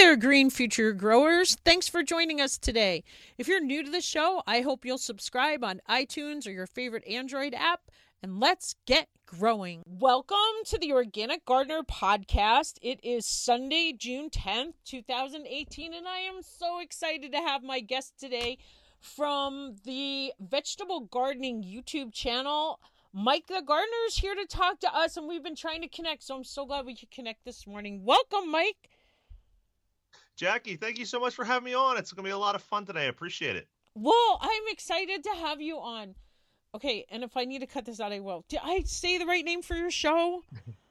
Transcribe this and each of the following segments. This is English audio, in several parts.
there, Green Future Growers. Thanks for joining us today. If you're new to the show, I hope you'll subscribe on iTunes or your favorite Android app, and let's get growing. Welcome to the Organic Gardener Podcast. It is Sunday, June 10th, 2018, and I am so excited to have my guest today from the Vegetable Gardening YouTube channel. Mike the Gardener is here to talk to us, and we've been trying to connect, so I'm so glad we could connect this morning. Welcome, Mike. Jackie, thank you so much for having me on. It's going to be a lot of fun today. I appreciate it. Well, I'm excited to have you on. Okay, and if I need to cut this out, I will. Did I say the right name for your show?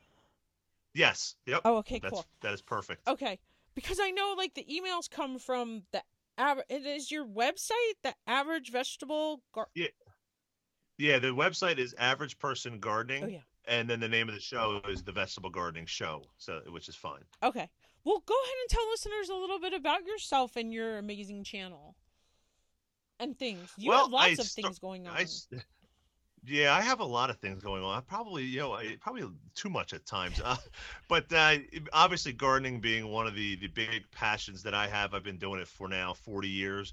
Yes. Yep. Oh, okay, cool. That is perfect. Okay, because I know, like, the emails come from the it is your website, the Average Vegetable Yeah, the website is Average Person Gardening. Oh, yeah. And then the name of the show is the Vegetable Gardening Show, which is fine. Okay. Well, go ahead and tell listeners a little bit about yourself and your amazing channel and things. You have lots of things going on. Yeah, I have a lot of things going on. Probably too much at times. But obviously gardening being one of the big passions that I have. I've been doing it for now 40 years.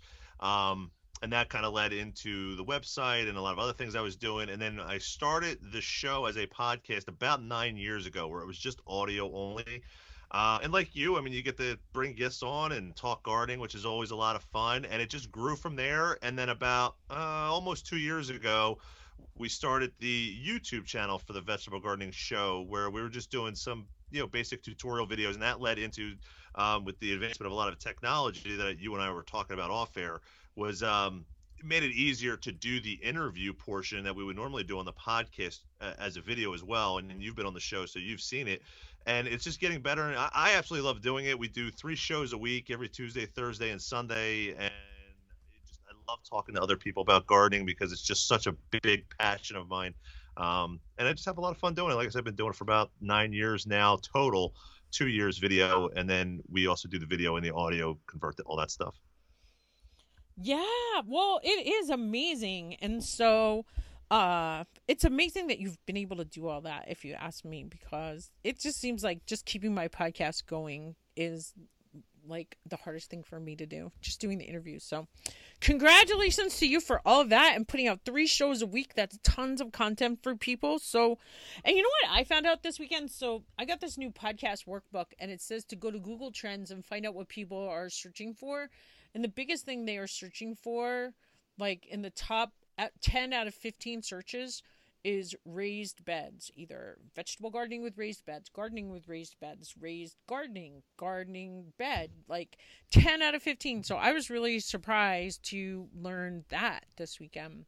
And that kind of led into the website and a lot of other things I was doing. And then I started the show as a podcast about 9 years ago, where it was just audio only. And like you, I mean, you get to bring guests on and talk gardening, which is always a lot of fun. And it just grew from there. And then about almost 2 years ago, we started the YouTube channel for the Vegetable Gardening Show, where we were just doing some, basic tutorial videos. And that led into, with the advancement of a lot of technology that you and I were talking about off air, was made it easier to do the interview portion that we would normally do on the podcast as a video as well. And you've been on the show, so you've seen it. And it's just getting better. And I absolutely love doing it. We do 3 shows a week, every Tuesday, Thursday, and Sunday. And I love talking to other people about gardening because it's just such a big passion of mine. And I just have a lot of fun doing it. Like I said, I've been doing it for about 9 years now total, 2 years video. And then we also do the video and the audio, convert all that stuff. Yeah, well, it is amazing. And so it's amazing that you've been able to do all that, if you ask me, because it just seems like just keeping my podcast going is like the hardest thing for me to do, just doing the interviews. So congratulations to you for all of that and putting out 3 shows a week. That's tons of content for people. So, and you know what I found out this weekend? So I got this new podcast workbook, and it says to go to Google Trends and find out what people are searching for. And the biggest thing they are searching for, like in the top 10 out of 15 searches, is raised beds. Either vegetable gardening with raised beds, gardening with raised beds, raised gardening bed, like 10 out of 15. So I was really surprised to learn that this weekend.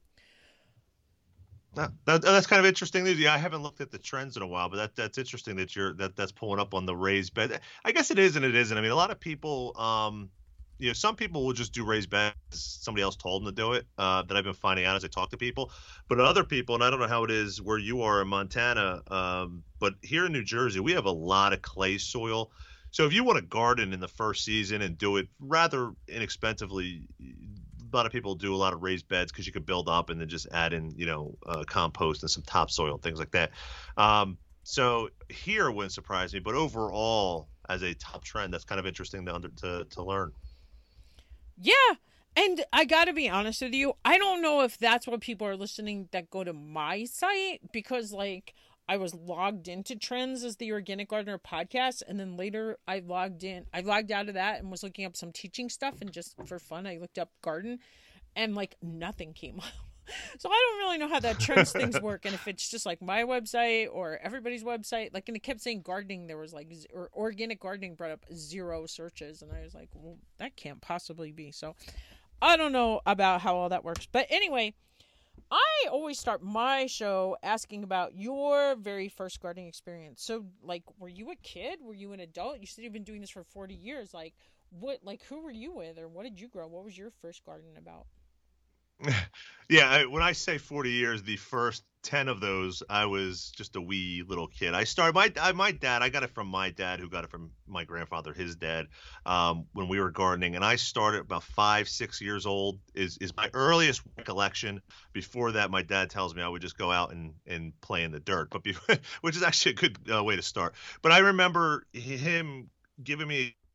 That's kind of interesting news. Yeah, I haven't looked at the trends in a while, but that's interesting that that's pulling up on the raised bed. I guess it is and it isn't. I mean, a lot of people, some people will just do raised beds. Somebody else told them to do it, that I've been finding out as I talk to people. But other people, and I don't know how it is where you are in Montana, but here in New Jersey, we have a lot of clay soil. So if you want to garden in the first season and do it rather inexpensively, a lot of people do a lot of raised beds because you can build up and then just add in, compost and some topsoil and things like that. So here wouldn't surprise me, but overall, as a top trend, that's kind of interesting to learn. Yeah, and I gotta be honest with you, I don't know if that's what people are listening that go to my site, because like I was logged into Trends as the Organic Gardener Podcast, and then later I logged out of that and was looking up some teaching stuff, and just for fun I looked up garden, and like nothing came up. So I don't really know how that Trends things work, and if it's just like my website or everybody's website. Like, and it kept saying gardening, there was like, or organic gardening brought up 0 searches, and I was like, well, that can't possibly be. So I don't know about how all that works. But anyway, I always start my show asking about your very first gardening experience. So like, were you a kid? Were you an adult? You said you've been doing this for 40 years. Like, who were you with, or what did you grow? What was your first garden about? Yeah, when I say 40 years, the first 10 of those, I was just a wee little kid. I started my dad. I got it from my dad, who got it from my grandfather, his dad, when we were gardening. And I started about 5, 6 years old is my earliest recollection. Before that, my dad tells me I would just go out and play in the dirt, which is actually a good way to start. But I remember him giving me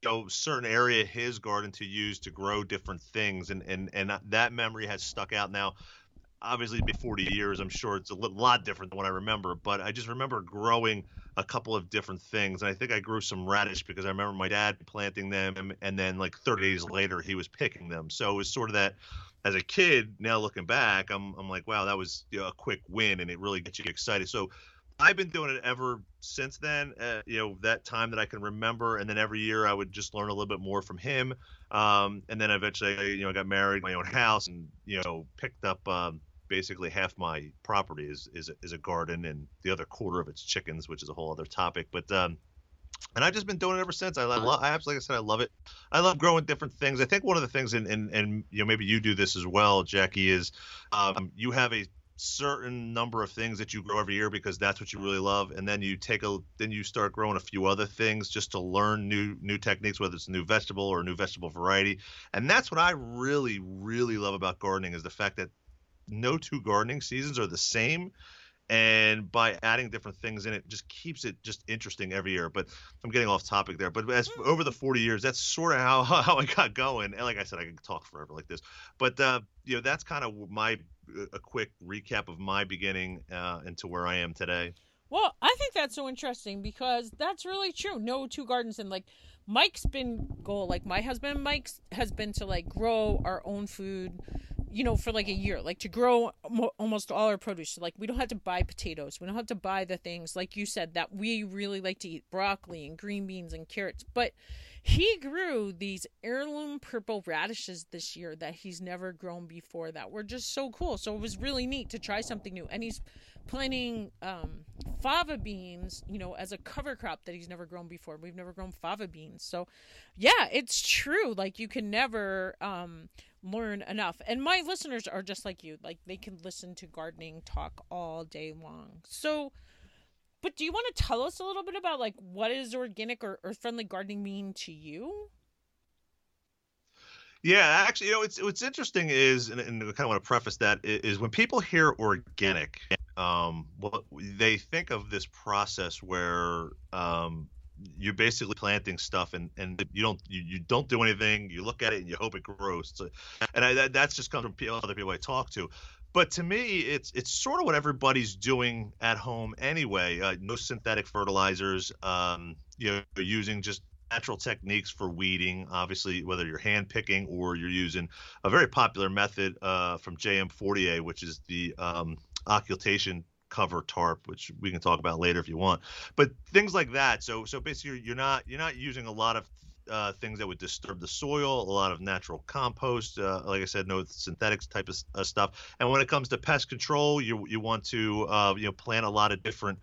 certain area of his garden to use to grow different things, and that memory has stuck out. Now obviously it's been 40 years. I'm sure it's a lot different than what I remember, but I just remember growing a couple of different things. And I think I grew some radish because I remember my dad planting them, and then like 30 days later he was picking them. So it was sort of that. As a kid, now looking back, I'm like, wow, that was a quick win, and it really gets you excited. So I've been doing it ever since then. That time that I can remember, and then every year I would just learn a little bit more from him. And then eventually, I got married, my own house, and picked up basically half my property is a garden, and the other quarter of it's chickens, which is a whole other topic. But and I've just been doing it ever since. I absolutely, like I said, I love it. I love growing different things. I think one of the things, and maybe you do this as well, Jackie, is you have a certain number of things that you grow every year because that's what you really love, and then you start growing a few other things just to learn new techniques, whether it's a new vegetable or a new vegetable variety. And that's what I really really love about gardening, is the fact that no two gardening seasons are the same, and by adding different things in, it just keeps it just interesting every year. But I'm getting off topic there. But as over the 40 years, that's sort of how I got going. And like I said, I could talk forever like this. But that's kind of a quick recap of my beginning into where I am today. Well, I think that's so interesting because that's really true. No two gardens, and like Mike's been goal, like my husband Mike's has been to like grow our own food, for like a year, like to grow almost all our produce. So like we don't have to buy potatoes. We don't have to buy the things, like you said, that we really like to eat, broccoli and green beans and carrots. But he grew these heirloom purple radishes this year that he's never grown before that were just so cool. So it was really neat to try something new. And he's planting fava beans, as a cover crop that he's never grown before. We've never grown fava beans. So yeah, it's true. Like you can never learn enough. And my listeners are just like you. Like they can listen to gardening talk all day long. So, but do you want to tell us a little bit about like what is organic or friendly gardening mean to you? Yeah, actually, what's interesting is, and I kind of want to preface that is when people hear organic, well, they think of this process where you're basically planting stuff, and you don't do anything. You look at it and you hope it grows. So, and that's just comes from other people I talk to. But to me, it's sort of what everybody's doing at home anyway. No synthetic fertilizers. Using just natural techniques for weeding. Obviously, whether you're hand picking or you're using a very popular method from JM Fortier, which is the occultation cover tarp, which we can talk about later if you want. But things like that. So basically, you're not using a lot of things that would disturb the soil, a lot of natural compost, like I said, no synthetics type of stuff. And when it comes to pest control, you want to plant a lot of different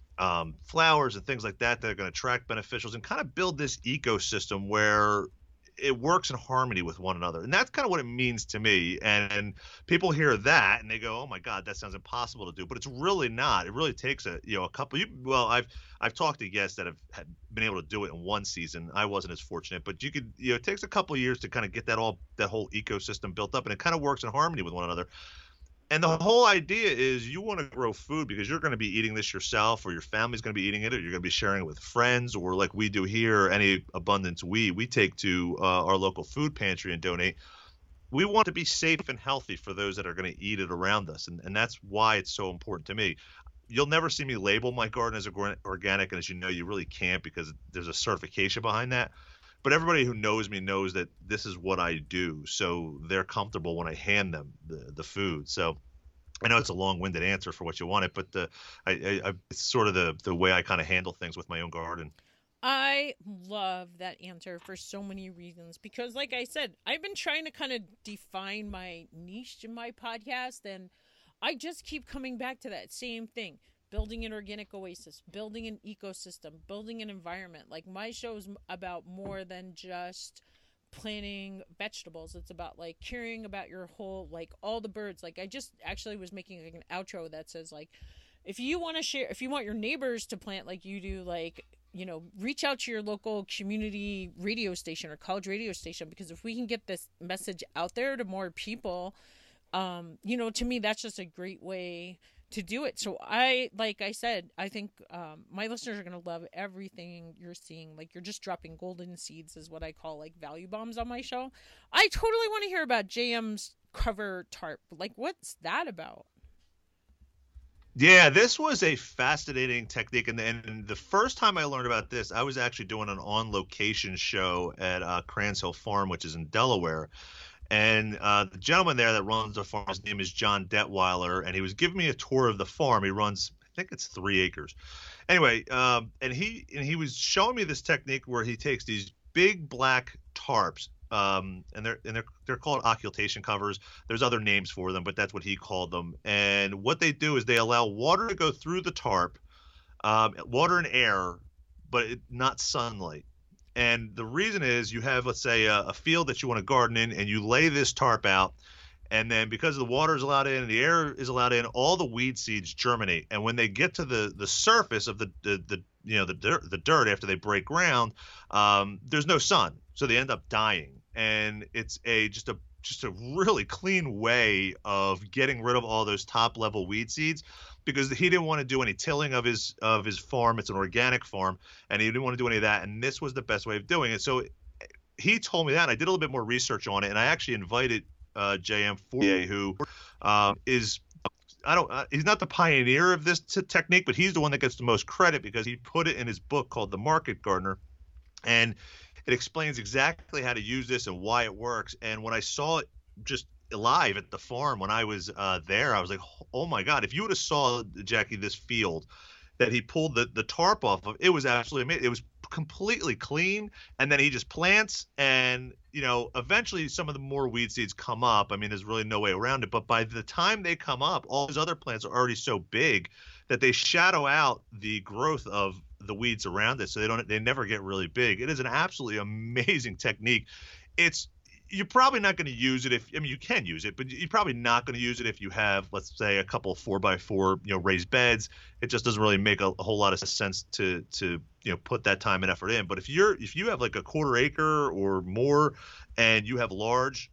flowers and things like that that are going to attract beneficials and kind of build this ecosystem where it works in harmony with one another. And that's kind of what it means to me. And people hear that and they go, oh my God, that sounds impossible to do. But it's really not. It really takes a couple. I've talked to guests that have been able to do it in one season. I wasn't as fortunate, but it takes a couple of years to kind of get that whole ecosystem built up, and it kind of works in harmony with one another. And the whole idea is you want to grow food because you're going to be eating this yourself, or your family's going to be eating it, or you're going to be sharing it with friends, or like we do here, any abundance we take to our local food pantry and donate. We want to be safe and healthy for those that are going to eat it around us. And that's why it's so important to me. You'll never see me label my garden as organic. And as you know, you really can't because there's a certification behind that. But everybody who knows me knows that this is what I do. So they're comfortable when I hand them the food. So I know it's a long-winded answer for what you wanted, but it's sort of the way I kind of handle things with my own garden. I love that answer for so many reasons because, like I said, I've been trying to kind of define my niche in my podcast, and I just keep coming back to that same thing. Building an organic oasis, building an ecosystem, building an environment. Like my show is about more than just planting vegetables. It's about like caring about your whole, like all the birds. Like I just actually was making like an outro that says like, if you want to share, if you want your neighbors to plant like you do, like, reach out to your local community radio station or college radio station, because if we can get this message out there to more people, to me, that's just a great way to do it. So I, like I said, I think my listeners are going to love everything you're seeing. Like, you're just dropping golden seeds, is what I call like value bombs on my show. I totally want to hear about JM's cover tarp. Like, what's that about? Yeah, this was a fascinating technique, and the first time I learned about this, I was actually doing an on-location show at Crans Hill Farm, which is in Delaware, and the gentleman there that runs the farm, his name is John Detweiler, and he was giving me a tour of the farm. He runs, I think it's 3 acres. Anyway, and he was showing me this technique where he takes these big black tarps, and they're called occultation covers. There's other names for them, but that's what he called them. And what they do is they allow water to go through the tarp, water and air, but not sunlight. And the reason is you have, let's say, a field that you want to garden in, and you lay this tarp out, and then because the water is allowed in and the air is allowed in, all the weed seeds germinate. And when they get to the surface of the dirt after they break ground, there's no sun, so they end up dying. And it's just a really clean way of getting rid of all those top level weed seeds, because he didn't want to do any tilling of his farm. It's an organic farm, and he didn't want to do any of that. And this was the best way of doing it. So he told me that, and I did a little bit more research on it, and I actually invited JM Fortier, who is he's not the pioneer of this technique, but he's the one that gets the most credit because he put it in his book called The Market Gardener, and it explains exactly how to use this and why it works. And when I saw it just live at the farm when I was there, I was like, oh my God, if you would have saw, Jackie, this field that he pulled the tarp off of, it was absolutely amazing. It was completely clean. And then he just plants, and, eventually some of the more weed seeds come up. I mean, there's really no way around it. But by the time they come up, all these other plants are already so big that they shadow out the growth of the weeds around it. So they never get really big. It is an absolutely amazing technique. You're probably not going to use it you can use it, but you're probably not going to use it if you have, let's say, a couple 4x4, raised beds. It just doesn't really make a whole lot of sense to put that time and effort in. But if you have like a quarter acre or more, and you have large,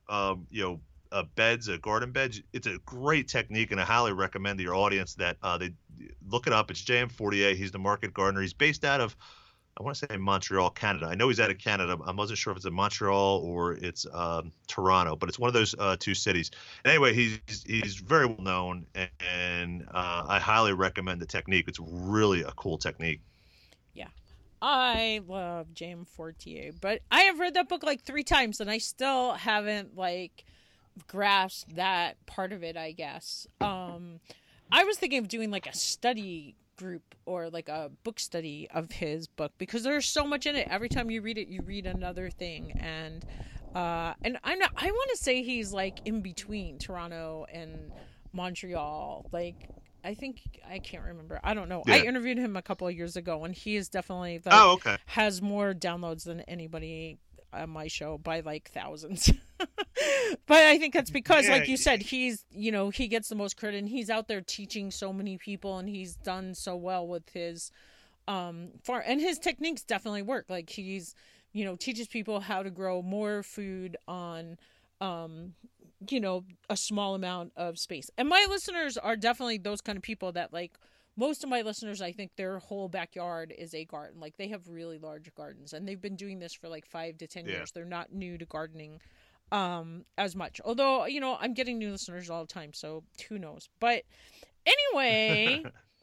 garden beds, it's a great technique, and I highly recommend to your audience that they look it up. It's JM Fortier. He's the Market Gardener. He's based out of, I want to say, Montreal, Canada. I know he's out of Canada. I wasn't sure if it's in Montreal or it's Toronto, but it's one of those two cities. And anyway, he's very well known, and I highly recommend the technique. It's really a cool technique. Yeah. I love James Fortier, but I have read that book like 3 times, and I still haven't grasped that part of it, I guess. I was thinking of doing like a study group or like a book study of his book, because there's so much in it. Every time you read it, you read another thing. And I want to say he's like in between Toronto and Montreal. Like, I can't remember. I don't know. Yeah. I interviewed him a couple of years ago, and he is definitely has more downloads than anybody on my show by like thousands. But I think that's because, like you said, he's, he gets the most credit, and he's out there teaching so many people, and he's done so well with his farm, and his techniques definitely work. Like, he's, teaches people how to grow more food on a small amount of space. And my listeners are definitely those kind of people that, like, most of my listeners, I think their whole backyard is a garden. Like, they have really large gardens, and they've been doing this for like 5 to 10 years. They're not new to gardening as much. Although, I'm getting new listeners all the time, so who knows. But anyway,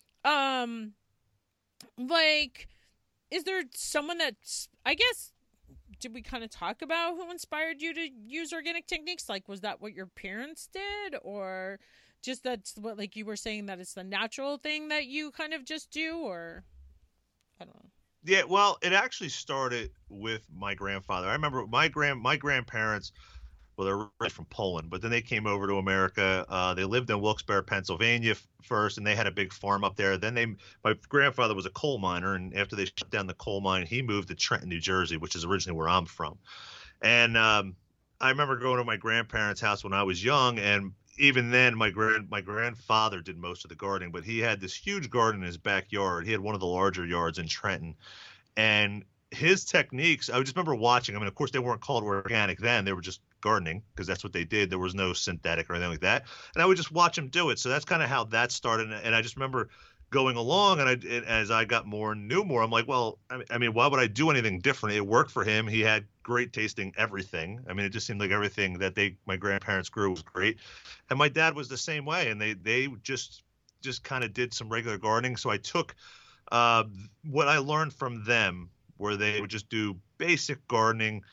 is there someone that's, I guess, did we kind of talk about who inspired you to use organic techniques? Like, was that what your parents did, or just that's what, like you were saying, that it's the natural thing that you kind of just do, or I don't know. Yeah, well, it actually started with my grandfather. I remember my grandparents, well, they're originally from Poland, but then they came over to America. They lived in Wilkes-Barre, Pennsylvania first, and they had a big farm up there. Then my grandfather was a coal miner, and after they shut down the coal mine, he moved to Trenton, New Jersey, which is originally where I'm from. And I remember going to my grandparents' house when I was young, and even then, my grandfather did most of the gardening, but he had this huge garden in his backyard. He had one of the larger yards in Trenton, and his techniques, I just remember watching. I mean, of course, they weren't called organic then; they were just gardening because that's what they did. There was no synthetic or anything like that. And I would just watch him do it. So that's kind of how that started. And I just remember going along, and as I got more and knew more, I'm like, well, I mean, why would I do anything different? It worked for him. He had great tasting everything. I mean, it just seemed like everything that my grandparents grew was great. And my dad was the same way. And they just kind of did some regular gardening. So I took what I learned from them, where they would just do basic gardening,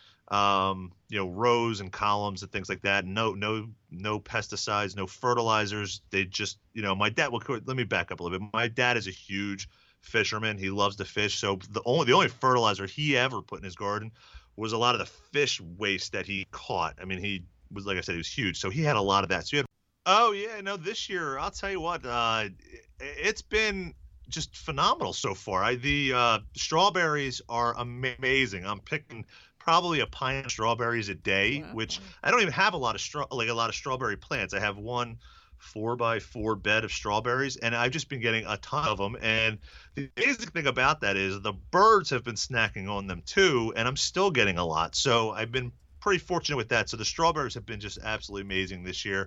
rows and columns and things like that. No pesticides, no fertilizers. They just, my dad. Well, let me back up a little bit. My dad is a huge fisherman. He loves to fish. So the only fertilizer he ever put in his garden was a lot of the fish waste that he caught. I mean, he was, like I said, he was huge. So he had a lot of that. So oh yeah, no, this year I'll tell you what, it's been just phenomenal so far. The strawberries are amazing. I'm picking probably a pint of strawberries a day, wow. Which I don't even have a lot of strawberry plants. I have one 4x4 bed of strawberries, and I've just been getting a ton of them. And the amazing thing about that is the birds have been snacking on them too, and I'm still getting a lot. So I've been pretty fortunate with that. So the strawberries have been just absolutely amazing this year.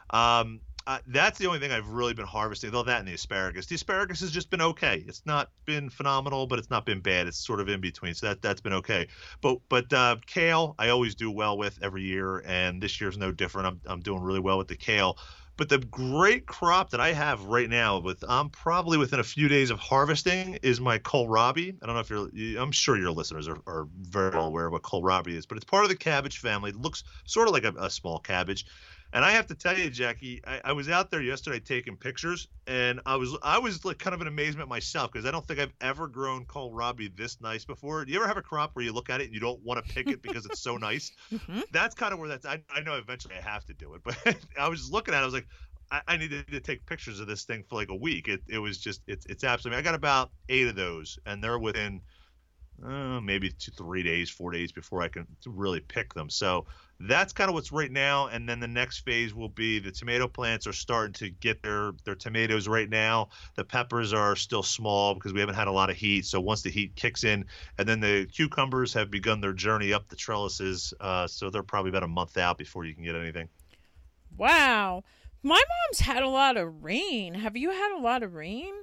That's the only thing I've really been harvesting, though that and the asparagus. The asparagus has just been okay. It's not been phenomenal, but it's not been bad. It's sort of in between, so that's been okay. But kale, I always do well with every year, and this year's no different. I'm doing really well with the kale. But the great crop that I have right now, I'm probably within a few days of harvesting, is my kohlrabi. I don't know if I'm sure your listeners are very well aware of what kohlrabi is, but it's part of the cabbage family. It looks sort of like a small cabbage. And I have to tell you, Jackie, I was out there yesterday taking pictures, and I was like kind of in amazement myself, because I don't think I've ever grown kohlrabi this nice before. Do you ever have a crop where you look at it and you don't want to pick it because it's so nice? Mm-hmm. That's kind of where I know eventually I have to do it, but I was just looking at it. I was like, I needed to take pictures of this thing for like a week. It was just, it's absolutely, I got about 8 of those, and they're within maybe 3 days, 4 days before I can really pick them. So that's kind of what's right now. And then the next phase will be the tomato plants are starting to get their tomatoes right now. The peppers are still small because we haven't had a lot of heat. So once the heat kicks in, and then the cucumbers have begun their journey up the trellises. So they're probably about a month out before you can get anything. Wow. My mom's had a lot of rain. Have you had a lot of rain?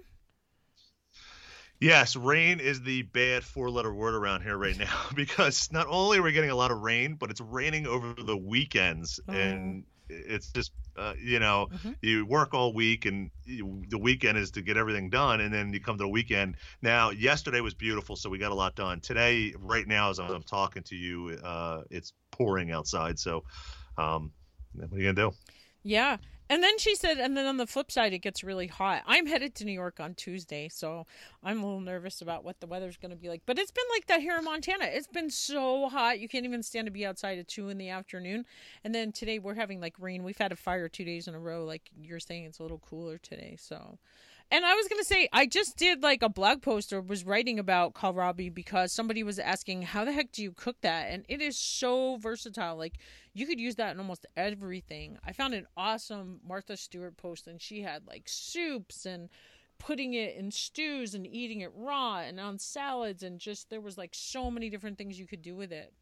Yes, rain is the bad 4-letter word around here right now, because not only are we getting a lot of rain, but it's raining over the weekends. Oh. And it's just, mm-hmm. You work all week, and the weekend is to get everything done, and then you come to the weekend. Now, yesterday was beautiful, so we got a lot done. Today, right now, as I'm talking to you, it's pouring outside. So what are you going to do? Yeah. And then she said, and then on the flip side, it gets really hot. I'm headed to New York on Tuesday, so I'm a little nervous about what the weather's going to be like. But it's been like that here in Montana. It's been so hot. You can't even stand to be outside at 2 in the afternoon. And then today we're having like rain. We've had a fire 2 days in a row. Like you're saying, it's a little cooler today. So, and I was going to say, I just did like a blog post or was writing about kohlrabi because somebody was asking, how the heck do you cook that? And it is so versatile. Like, you could use that in almost everything. I found an awesome Martha Stewart post, and she had like soups and putting it in stews and eating it raw and on salads, and just there was like so many different things you could do with it.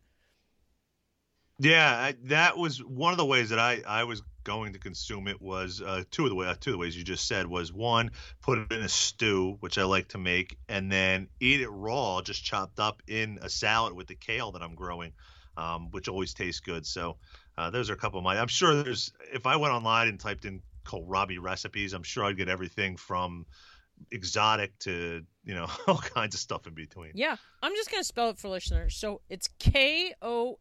Yeah, that was one of the ways that I was going to consume it. Was two of the ways you just said was, one, put it in a stew, which I like to make, and then eat it raw, just chopped up in a salad with the kale that I'm growing. Which always tastes good. So those are a couple of I'm sure if I went online and typed in kohlrabi recipes, I'm sure I'd get everything from exotic to, all kinds of stuff in between. Yeah. I'm just going to spell it for listeners. So it's kohlrabi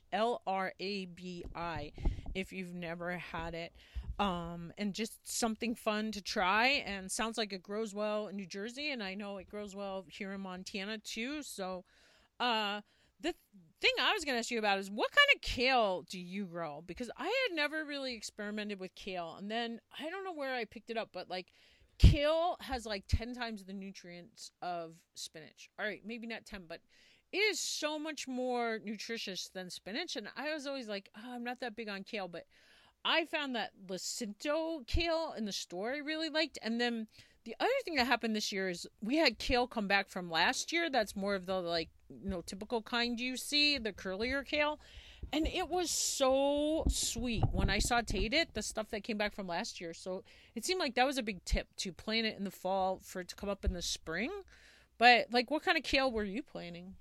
if you've never had it. And just something fun to try, and sounds like it grows well in New Jersey, and I know it grows well here in Montana too. So, the thing I was going to ask you about is, what kind of kale do you grow? Because I had never really experimented with kale. And then I don't know where I picked it up, but like kale has like 10 times the nutrients of spinach. All right, maybe not 10, but it is so much more nutritious than spinach. And I was always like, I'm not that big on kale, but I found that Jacinto kale in the store I really liked. And then the other thing that happened this year is we had kale come back from last year. That's more of the typical kind you see, the curlier kale. And it was so sweet when I sauteed it, the stuff that came back from last year. So it seemed like that was a big tip to plant it in the fall for it to come up in the spring. But like, what kind of kale were you planting?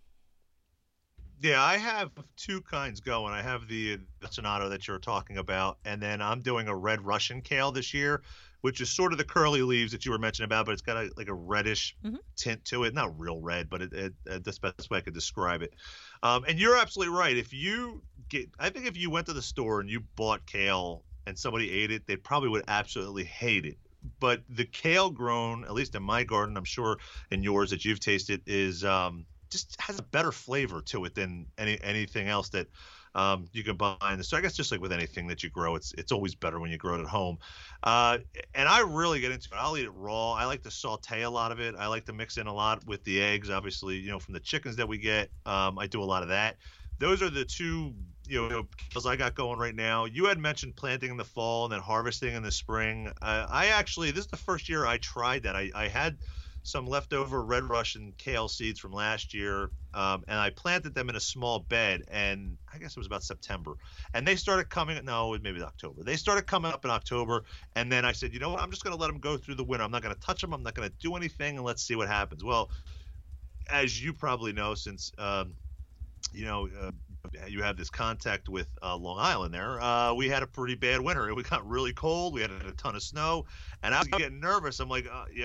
Yeah, I have two kinds going. I have the Sonato that you're talking about, and then I'm doing a red Russian kale this year, which is sort of the curly leaves that you were mentioning about, but it's got like a reddish Hmm. tint to it. Not real red, but that's the best way I could describe it. And you're absolutely right. I think if you went to the store and you bought kale and somebody ate it, they probably would absolutely hate it. But the kale grown, at least in my garden, I'm sure in yours that you've tasted, is just has a better flavor to it than anything else that you can buy in the store. I guess just like with anything that you grow, it's always better when you grow it at home. Uh, and I really get into it. I'll eat it raw. I like to saute a lot of it. I like to mix in a lot with the eggs, obviously, from the chickens that we get. I do a lot of that. Those are the two, kills I got going right now. You had mentioned planting in the fall and then harvesting in the spring. This is the first year I tried that. I had some leftover red Russian kale seeds from last year, and I planted them in a small bed. And I guess it was about September, and they started coming. No, maybe October. They started coming up in October, and then I said, you know what? I'm just going to let them go through the winter. I'm not going to touch them. I'm not going to do anything, and let's see what happens. Well, as you probably know, since you know, uh, you have this contact with Long Island there. We had a pretty bad winter. We got really cold. We had a ton of snow, and I was getting nervous. I'm like,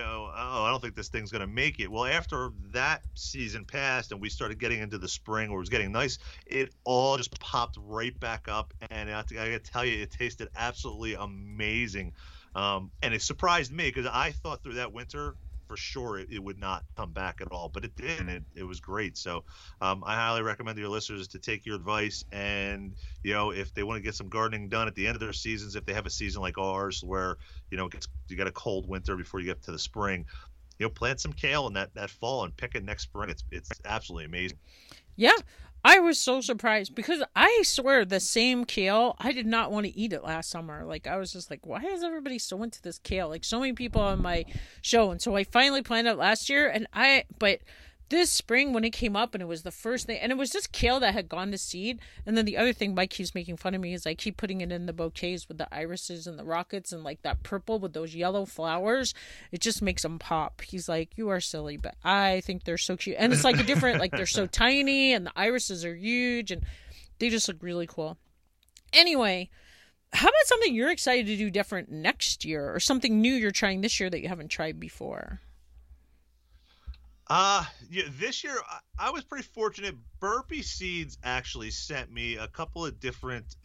I don't think this thing's going to make it. Well, after that season passed and we started getting into the spring where it was getting nice, it all just popped right back up. And I got to tell you, it tasted absolutely amazing. And it surprised me because I thought through that winter for sure it would not come back at all, but it did, and it was great. So I highly recommend to your listeners to take your advice, and if they want to get some gardening done at the end of their seasons, if they have a season like ours where you got a cold winter before you get to the spring, plant some kale in that fall and pick it next spring. It's absolutely amazing. Yeah, I was so surprised because I swear the same kale, I did not want to eat it last summer. Like, I was just like, why is everybody so into this kale? Like, so many people on my show. And so I finally planted it last year. But this spring when it came up and it was the first thing, and it was just kale that had gone to seed. And then the other thing Mike keeps making fun of me is I keep putting it in the bouquets with the irises and the rockets and like that purple with those yellow flowers. It just makes them pop. He's like, you are silly, but I think they're so cute. And it's like a different, like they're so tiny and the irises are huge and they just look really cool. Anyway, how about something you're excited to do different next year or something new you're trying this year that you haven't tried before? Yeah, this year I was pretty fortunate. Burpee Seeds actually sent me a couple of different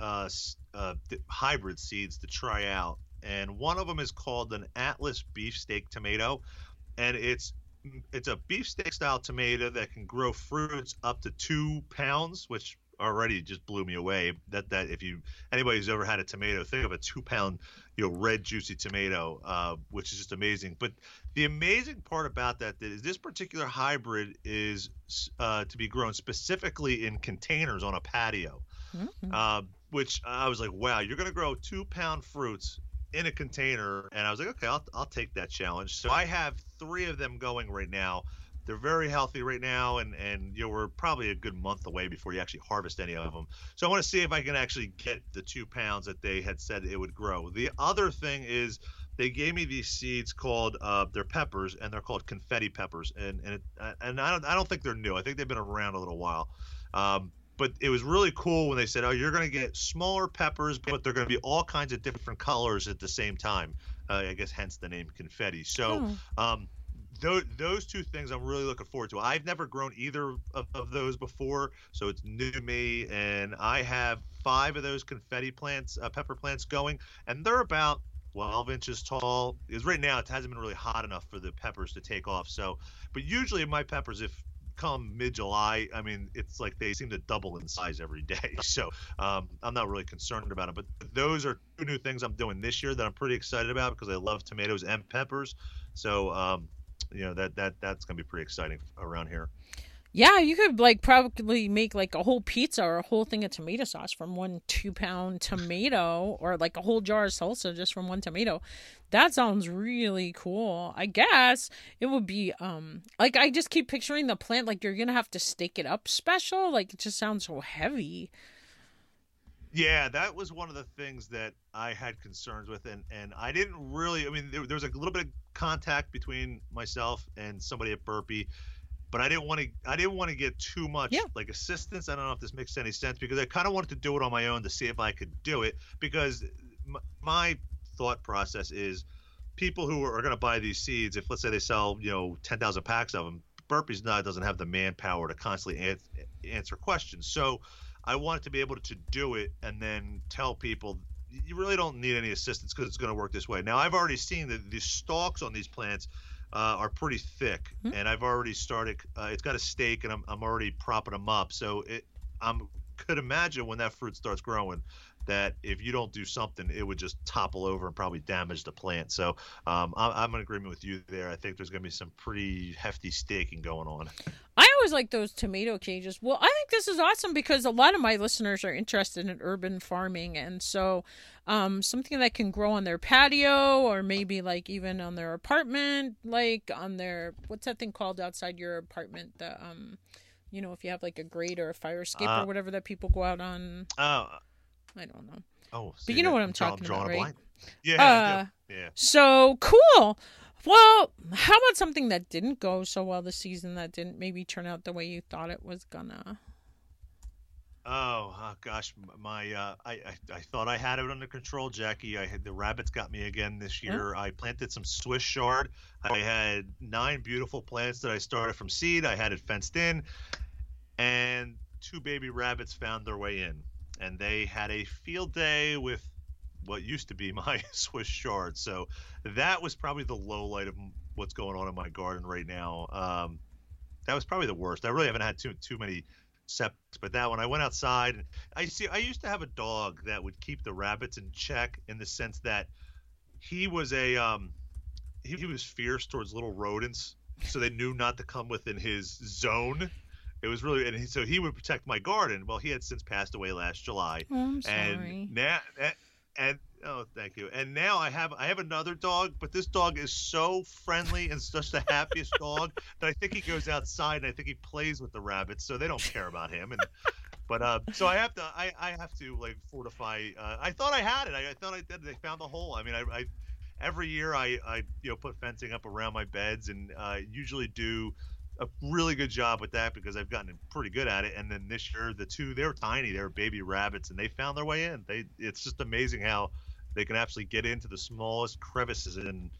hybrid seeds to try out, and one of them is called an Atlas beefsteak tomato, and it's a beefsteak style tomato that can grow fruits up to 2 pounds, which already just blew me away. That if you anybody who's ever had a tomato, think of a 2 pound, red juicy tomato, which is just amazing. But the amazing part about that is this particular hybrid is to be grown specifically in containers on a patio, Mm-hmm. which I was like, wow, you're going to grow 2 pound fruits in a container. And I was like, okay, I'll take that challenge. So I have three of them going right now. They're very healthy right now, and we're probably a good month away before you actually harvest any of them. So I want to see if I can actually get the 2 pounds that they had said it would grow. The other thing is they gave me these seeds called they're peppers, and they're called confetti peppers, and I don't think they're new. I think they've been around a little while. But it was really cool when they said, "Oh, you're going to get smaller peppers, but they're going to be all kinds of different colors at the same time." I guess hence the name confetti. So Oh. those two things I'm really looking forward to. I've never grown either of those before, so it's new to me. And I have five of those confetti plants, pepper plants going, and they're about 12 inches tall. Because right now it hasn't been really hot enough for the peppers to take off. So, but usually my peppers, if come mid-July, I mean, it's like they seem to double in size every day. So I'm not really concerned about it. But those are two new things I'm doing this year that I'm pretty excited about because I love tomatoes and peppers. So that's gonna be pretty exciting around here. Yeah, you could like probably make like a whole pizza or a whole thing of tomato sauce from 1 2 pound tomato, or like a whole jar of salsa just from one tomato. That sounds really cool. I guess it would be like I just keep picturing the plant like you're gonna have to stake it up special. Like it just sounds so heavy. Yeah, that was one of the things that I had concerns with, and I didn't really. I mean, there was a little bit of contact between myself and somebody at Burpee, but I didn't want to get too Yeah. much like assistance. I don't know if this makes any sense because I kind of wanted to do it on my own to see if I could do it because my thought process is people who are going to buy these seeds, if let's say they sell 10,000 packs of them, Burpees now doesn't have the manpower to constantly answer questions. So I wanted to be able to do it and then tell people you really don't need any assistance because it's going to work this way. Now I've already seen that the stalks on these plants are pretty thick, Mhm. and I've already started. It's got a stake, and I'm already propping them up. So I'm could imagine when that fruit starts growing that if you don't do something, it would just topple over and probably damage the plant. So I'm in agreement with you there. I think there's going to be some pretty hefty staking going on. I always like those tomato cages. Well, I think this is awesome because a lot of my listeners are interested in urban farming, and so something that can grow on their patio or maybe like even on their apartment, like on their what's that thing called outside your apartment? The if you have like a grate or a fire escape or Uh, whatever that people go out on. oh, I don't know, but see you know that what I'm I'm talking drawing about, a right? blank. Yeah, I Uh, do. Yeah. so cool. Well, how about something that didn't go so well this season that didn't maybe turn out the way you thought it was gonna? Oh, gosh, I thought I had it under control, Jackie. I had the rabbits got me again this Huh? year. I planted some Swiss chard. I had 9 beautiful plants that I started from seed. I had it fenced in, and 2 baby rabbits found their way in, and they had a field day with what used to be my Swiss chard. So that was probably the low light of what's going on in my garden right now. That was probably the worst. I really haven't had too many setbacks, but that one I went outside and I used to have a dog that would keep the rabbits in check in the sense that he was a he was fierce towards little rodents, so they knew not to come within his zone. It was really, and so he would protect my garden. Well, he had since passed away last July, Oh, I'm and sorry. now and oh, thank you. And now I have another dog, but this dog is so friendly and such the happiest dog that I think he goes outside and I think he plays with the rabbits, so they don't care about him. And but so I have to like fortify. I thought I had it. I thought I did. They found the hole. I mean, I every year I put fencing up around my beds and usually do a really good job with that because I've gotten pretty good at it. And then this year, they're tiny, they're baby rabbits, and they found their way in. It's just amazing how they can actually get into the smallest crevices. And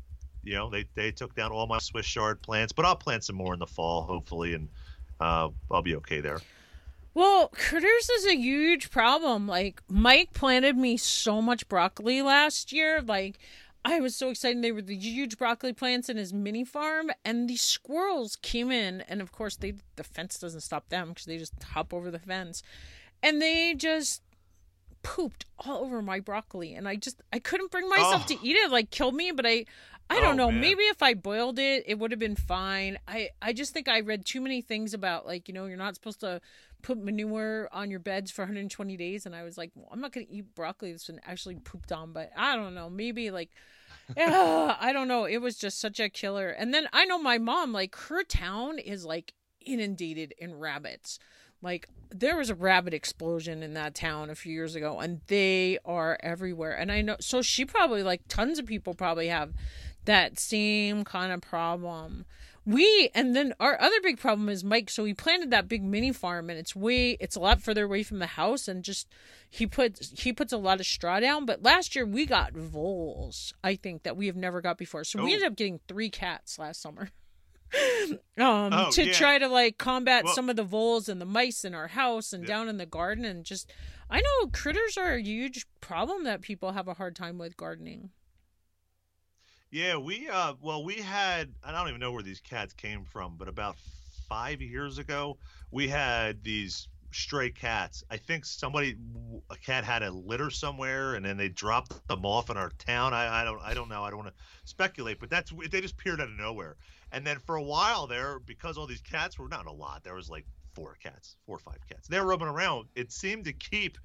they took down all my Swiss chard plants, but I'll plant some more in the fall, hopefully, and I'll be okay there. Well, critters is a huge problem. Like Mike planted me so much broccoli last year. Like I was so excited. They were the huge broccoli plants in his mini farm, and these squirrels came in, and of course the fence doesn't stop them because they just hop over the fence, and they just pooped all over my broccoli, and I couldn't bring myself to Oh, eat it. Like killed me, but I don't oh know. man. Maybe if I boiled it, it would have been fine. I just think I read too many things about like you're not supposed to put manure on your beds for 120 days, and I was like, well, I'm not gonna eat broccoli that's been actually pooped on. But I don't know. Maybe like yeah, I don't know. It was just such a killer. And then I know my mom, like her town is like inundated in rabbits. Like there was a rabbit explosion in that town a few years ago and they are everywhere. And I know so she probably like tons of people probably have that same kind of problem. We and then our other big problem is Mike. So he planted that big mini farm, and it's a lot further away from the house, and just he puts a lot of straw down. But last year we got voles, I think that we have never got before. So we Oh, ended up getting 3 cats last summer. oh To yeah. try to like combat Well, some of the voles and the mice in our house and yeah. down in the garden, and just I know critters are a huge problem that people have a hard time with gardening. Yeah, we had I don't even know where these cats came from, but about 5 years ago, we had these stray cats. I think a cat had a litter somewhere, and then they dropped them off in our town. I don't know. I don't want to speculate, but they just appeared out of nowhere. And then for a while there, because all these cats were not a lot, there was like 4 cats, 4 or 5 cats. They were roaming around. It seemed to keep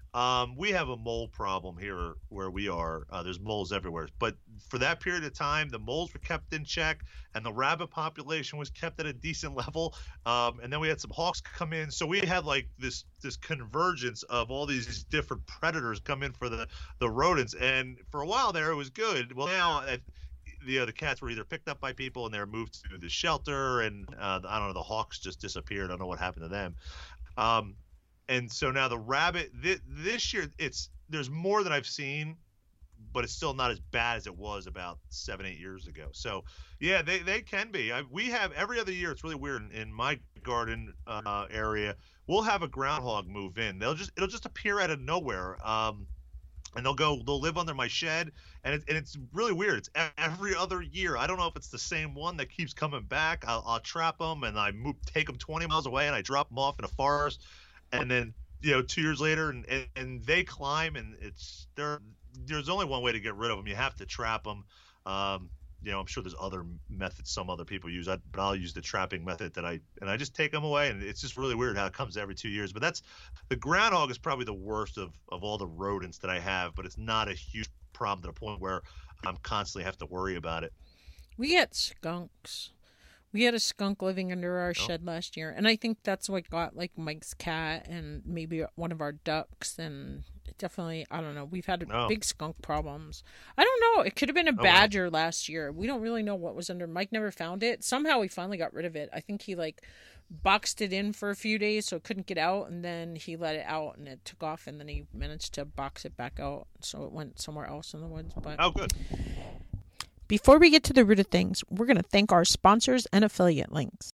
We have a mole problem here where we are. There's moles everywhere. But for that period of time, the moles were kept in check and the rabbit population was kept at a decent level. And then we had some hawks come in. So we had like this convergence of all these different predators come in for the rodents. And for a while there, it was good. Well, now the cats were either picked up by people and they were moved to the shelter. And I don't know, the hawks just disappeared. I don't know what happened to them. And so now the rabbit this year there's more than I've seen, but it's still not as bad as it was about 7-8 years ago. So yeah, they can be. We have every other year. It's really weird in my garden area. We'll have a groundhog move in. It'll just appear out of nowhere. And they'll live under my shed, and it's really weird. It's every other year. I don't know if it's the same one that keeps coming back. I'll trap them and take them 20 miles away and I drop them off in a forest. And then 2 years later, and they climb, and there's only one way to get rid of them. You have to trap them. I'm sure there's other methods some other people use, but I'll use the trapping method I just take them away, and it's just really weird how it comes every 2 years. But the groundhog is probably the worst of all the rodents that I have, but it's not a huge problem to the point where I'm constantly have to worry about it. We get skunks. We had a skunk living under our shed last year, and I think that's what got like Mike's cat and maybe one of our ducks, and definitely, I don't know, we've had big skunk problems. I don't know, it could have been a badger last year. We don't really know what was under. Mike never found it. Somehow he finally got rid of it. I think he like boxed it in for a few days so it couldn't get out, and then he let it out and it took off, and then he managed to box it back out, so it went somewhere else in the woods. But good. Before we get to the root of things, we're going to thank our sponsors and affiliate links.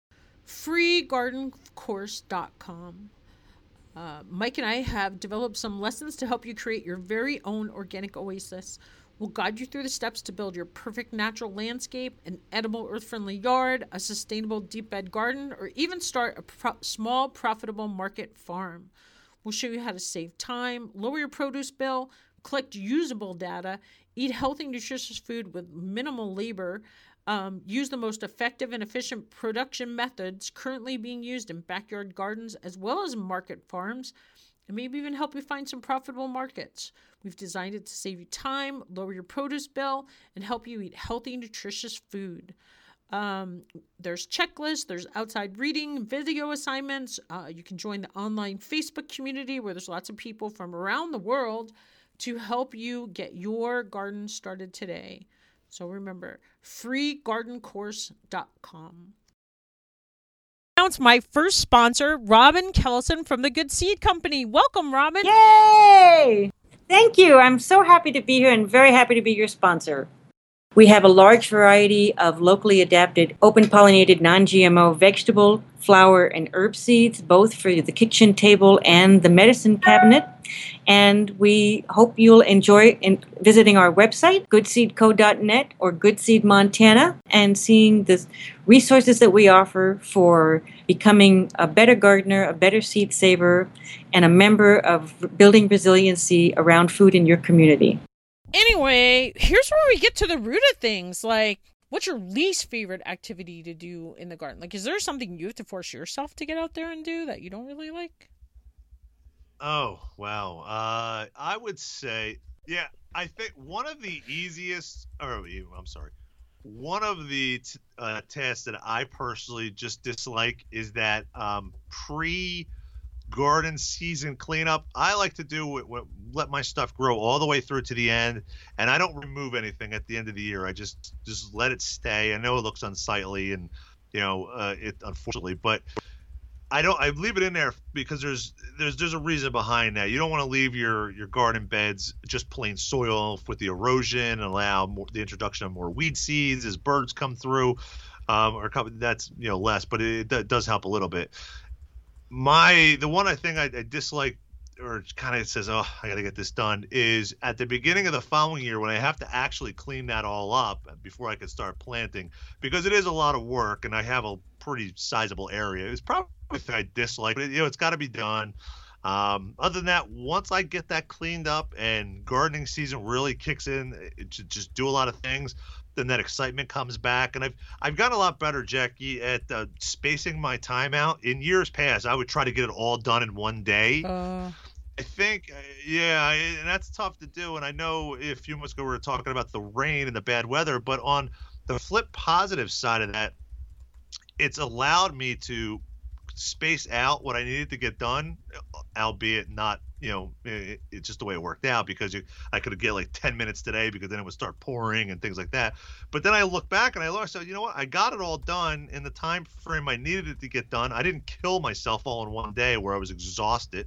FreeGardenCourse.com. Mike and I have developed some lessons to help you create your very own organic oasis. We'll guide you through the steps to build your perfect natural landscape, an edible earth-friendly yard, a sustainable deep bed garden, or even start a small profitable market farm. We'll show you how to save time, lower your produce bill, collect usable data, eat healthy, nutritious food with minimal labor, use the most effective and efficient production methods currently being used in backyard gardens as well as market farms, and maybe even help you find some profitable markets. We've designed it to save you time, lower your produce bill, and help you eat healthy, nutritious food. There's checklists, there's outside reading, video assignments. You can join the online Facebook community where there's lots of people from around the world to help you get your garden started today. So remember, freegardencourse.com. Announce my first sponsor, Robin Kellison from the Good Seed Company. Welcome, Robin. Yay! Thank you. I'm so happy to be here and very happy to be your sponsor. We have a large variety of locally adapted, open-pollinated, non-GMO vegetable, flower, and herb seeds, both for the kitchen table and the medicine cabinet. And we hope you'll enjoy visiting our website, goodseedco.net or Good Seed Montana, and seeing the resources that we offer for becoming a better gardener, a better seed saver, and a member of building resiliency around food in your community. Anyway, here's where we get to the root of things. Like, what's your least favorite activity to do in the garden? Like, is there something you have to force yourself to get out there and do that you don't really like? Oh, wow. I would say, I think one of the tasks that I personally just dislike is that pre-garden season cleanup. I like to let my stuff grow all the way through to the end, and I don't remove anything at the end of the year. I just let it stay. I know it looks unsightly, and it unfortunately, but I leave it in there because there's a reason behind that. You don't want to leave your garden beds just plain soil with the erosion and allow the introduction of more weed seeds as birds come through, that's less, but it does help a little bit. The one thing I dislike, or kind of says, oh, I got to get this done, is at the beginning of the following year when I have to actually clean that all up before I can start planting, because it is a lot of work and I have a pretty sizable area. It's probably the thing I dislike, but it's got to be done. Other than that, once I get that cleaned up and gardening season really kicks in, to just do a lot of things, then that excitement comes back. And I've gotten a lot better, Jackie, at spacing my time out. In years past, I would try to get it all done in one day. I think, yeah, and that's tough to do. And I know a few months ago we were talking about the rain and the bad weather, but on the flip positive side of that, it's allowed me to space out what I needed to get done, albeit not, it's just the way it worked out because I could get like 10 minutes today because then it would start pouring and things like that. But then I look back and I said, you know what? I got it all done in the time frame I needed it to get done. I didn't kill myself all in one day where I was exhausted.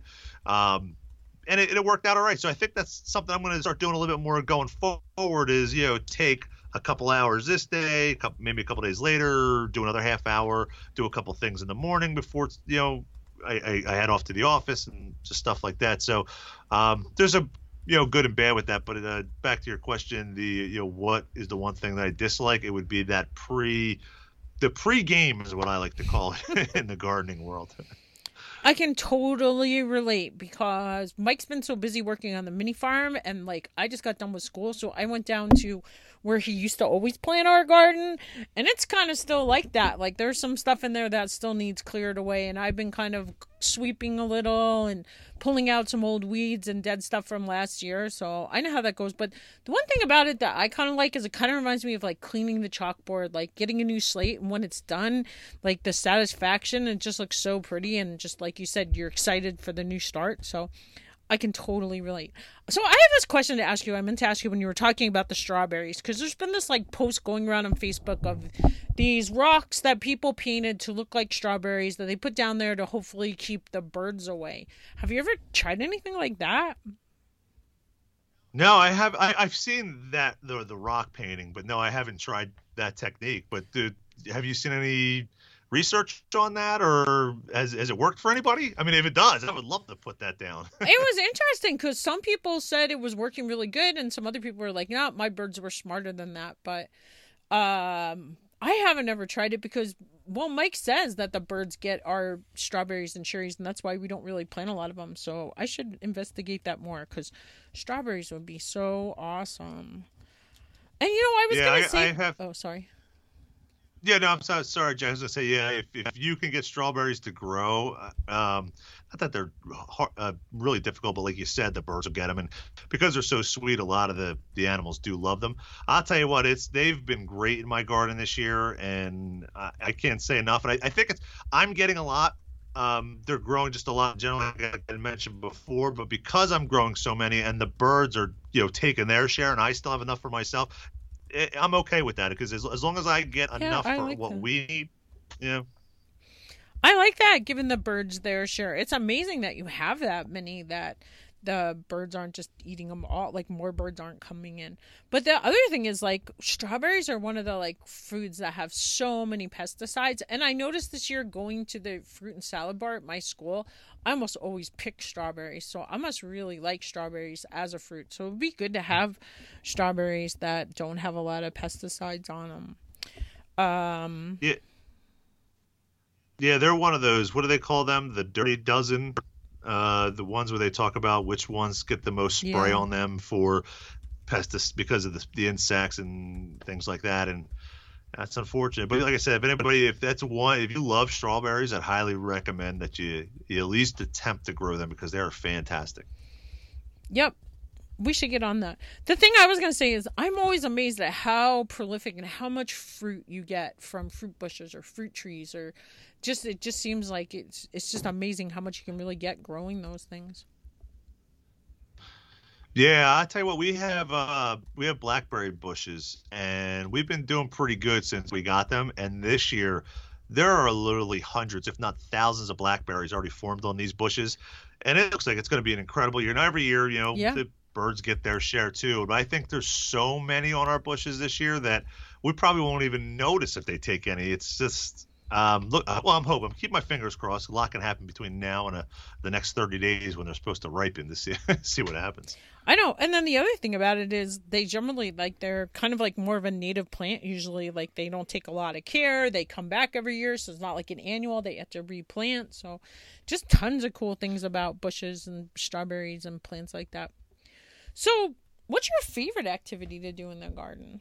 And it worked out all right. So I think that's something I'm going to start doing a little bit more going forward is, take a couple hours this day, maybe a couple days later, do another half hour, do a couple things in the morning before, I head off to the office and just stuff like that. So there's a, good and bad with that. But back to your question, what is the one thing that I dislike? It would be that the pre-game is what I like to call it in the gardening world. I can totally relate because Mike's been so busy working on the mini farm and like I just got done with school. So I went down to where he used to always plant our garden and it's kind of still like that. Like there's some stuff in there that still needs cleared away and I've been kind of sweeping a little and pulling out some old weeds and dead stuff from last year. So I know how that goes. But the one thing about it that I kind of like is it kind of reminds me of like cleaning the chalkboard, like getting a new slate. And when it's done, like the satisfaction, it just looks so pretty. And just like you said, you're excited for the new start. So I can totally relate. So I have this question to ask you. I meant to ask you when you were talking about the strawberries, because there's been this like post going around on Facebook of these rocks that people painted to look like strawberries that they put down there to hopefully keep the birds away. Have you ever tried anything like that? No, I have. I've seen that the rock painting, but no, I haven't tried that technique. But have you seen any research on that, or has it worked for anybody? I mean, if it does, I would love to put that down. It was interesting because some people said it was working really good, and some other people were like, "No, my birds were smarter than that." But I haven't ever tried it because, well, Mike says that the birds get our strawberries and cherries, and that's why we don't really plant a lot of them. So I should investigate that more because strawberries would be so awesome. And I was gonna say, oh, sorry. Yeah, no, I'm sorry, Jay. I was gonna say, yeah, if you can get strawberries to grow, not that they're really difficult, but like you said, the birds will get them, and because they're so sweet, a lot of the animals do love them. I'll tell you what, they've been great in my garden this year, and I can't say enough. And I think I'm getting a lot. They're growing just a lot. Generally, like I mentioned before, but because I'm growing so many, and the birds are taking their share, and I still have enough for myself. I'm okay with that because as long as I get enough for what we need, I like that, giving the birds their share. It's amazing that you have that many that the birds aren't just eating them all, like more birds aren't coming in. But the other thing is like strawberries are one of the like foods that have so many pesticides. And I noticed this year going to the fruit and salad bar at my school, I almost always pick strawberries. So I must really like strawberries as a fruit. So it would be good to have strawberries that don't have a lot of pesticides on them. Yeah, they're one of those. What do they call them? The dirty dozen. The ones where they talk about which ones get the most spray on them for pesticides because of the insects and things like that. And that's unfortunate. But like I said, if you love strawberries, I'd highly recommend that you at least attempt to grow them because they're fantastic. Yep. We should get on that. The thing I was going to say is I'm always amazed at how prolific and how much fruit you get from fruit bushes or fruit trees or it just seems like it's just amazing how much you can really get growing those things. Yeah, I tell you what, we have blackberry bushes and we've been doing pretty good since we got them. And this year there are literally hundreds, if not thousands of blackberries already formed on these bushes. And it looks like it's going to be an incredible year. Now every year, the birds get their share too. But I think there's so many on our bushes this year that we probably won't even notice if they take any. It's just, I'm keeping my fingers crossed. A lot can happen between now and the next 30 days when they're supposed to ripen to see what happens. I know. And then the other thing about it is they generally they're kind of like more of a native plant. Usually like they don't take a lot of care. They come back every year. So it's not like an annual, they have to replant. So just tons of cool things about bushes and strawberries and plants like that. So what's your favorite activity to do in the garden?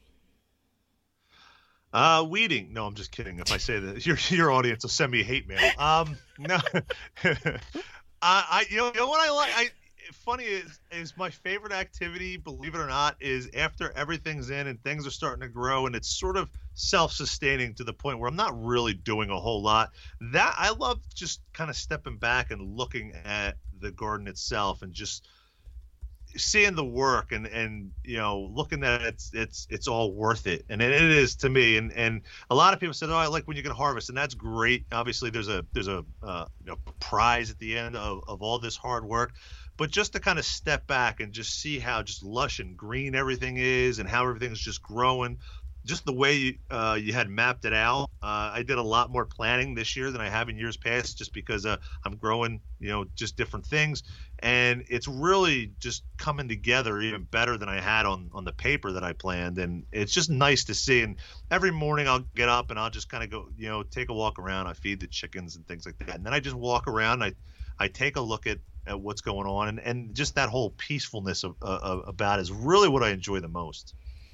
Weeding. No, I'm just kidding. If I say that, your audience will send me hate mail. No, you know what I like. funny is my favorite activity, believe it or not, is after everything's in and things are starting to grow and it's sort of self-sustaining to the point where I'm not really doing a whole lot. That I love just kind of stepping back and looking at the garden itself and just seeing the work and looking that it's all worth it, and it is to me. And a lot of people said, oh, I like when you can harvest, and that's great. Obviously there's a prize at the end of all this hard work, but just to kind of step back and just see how just lush and green everything is and how everything's just growing, just the way you had mapped it out. I did a lot more planning this year than I have in years past, just because I'm growing, just different things, and it's really just coming together even better than I had on the paper that I planned, and it's just nice to see. And every morning I'll get up and I'll just kind of go, take a walk around. I feed the chickens and things like that, and then I just walk around. I take a look at what's going on, and just that whole peacefulness about is really what I enjoy the most.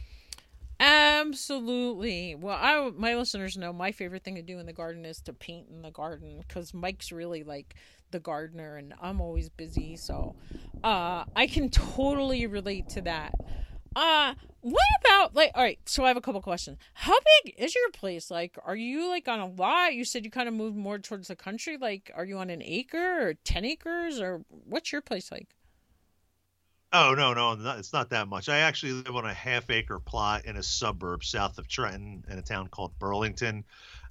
Absolutely. Well, my listeners know my favorite thing to do in the garden is to paint in the garden, because Mike's really like the gardener and I'm always busy. So I can totally relate to that. What about, like, all right, so I have a couple questions. How big is your place? Like, are you like on a lot? You said you kind of moved more towards the country. Like, are you on an acre or 10 acres, or what's your place like? Oh, no, it's not that much. I actually live on a half-acre plot in a suburb south of Trenton in a town called Burlington.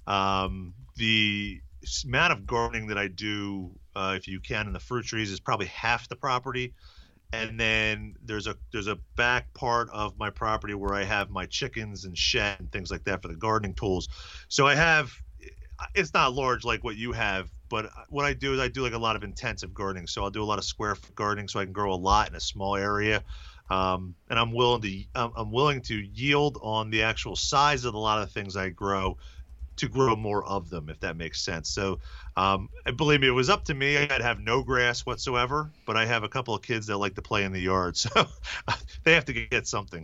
The amount of gardening that I do, if you count in the fruit trees, is probably half the property. And then there's a back part of my property where I have my chickens and shed and things like that for the gardening tools. So it's not large like what you have, but what I do is I do like a lot of intensive gardening. So I'll do a lot of square foot gardening so I can grow a lot in a small area. And I'm willing to yield on the actual size of a lot of things I grow to grow more of them, if that makes sense. So believe me, it was up to me, I'd have no grass whatsoever, but I have a couple of kids that like to play in the yard, so they have to get something.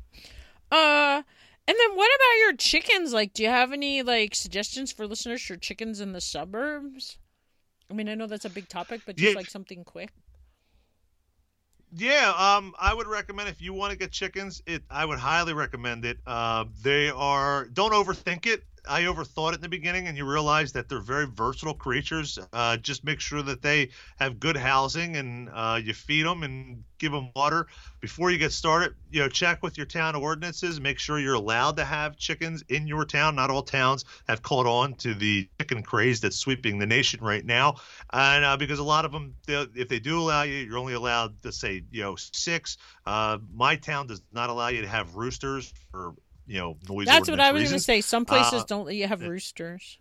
And then what about your chickens? Like, do you have any like suggestions for listeners for chickens in the suburbs? I mean, I know that's a big topic, but just like something quick. Yeah, I would recommend, if you want to get chickens, I would highly recommend it. Don't overthink it. I overthought it in the beginning, and you realize that they're very versatile creatures. Just make sure that they have good housing, and you feed them and give them water. Before you get started, check with your town ordinances. Make sure you're allowed to have chickens in your town. Not all towns have caught on to the chicken craze that's sweeping the nation right now. And because a lot of them, if they do allow you, you're only allowed to say, 6. My town does not allow you to have roosters for noise. That's what I was going to say. Some places don't let you have roosters.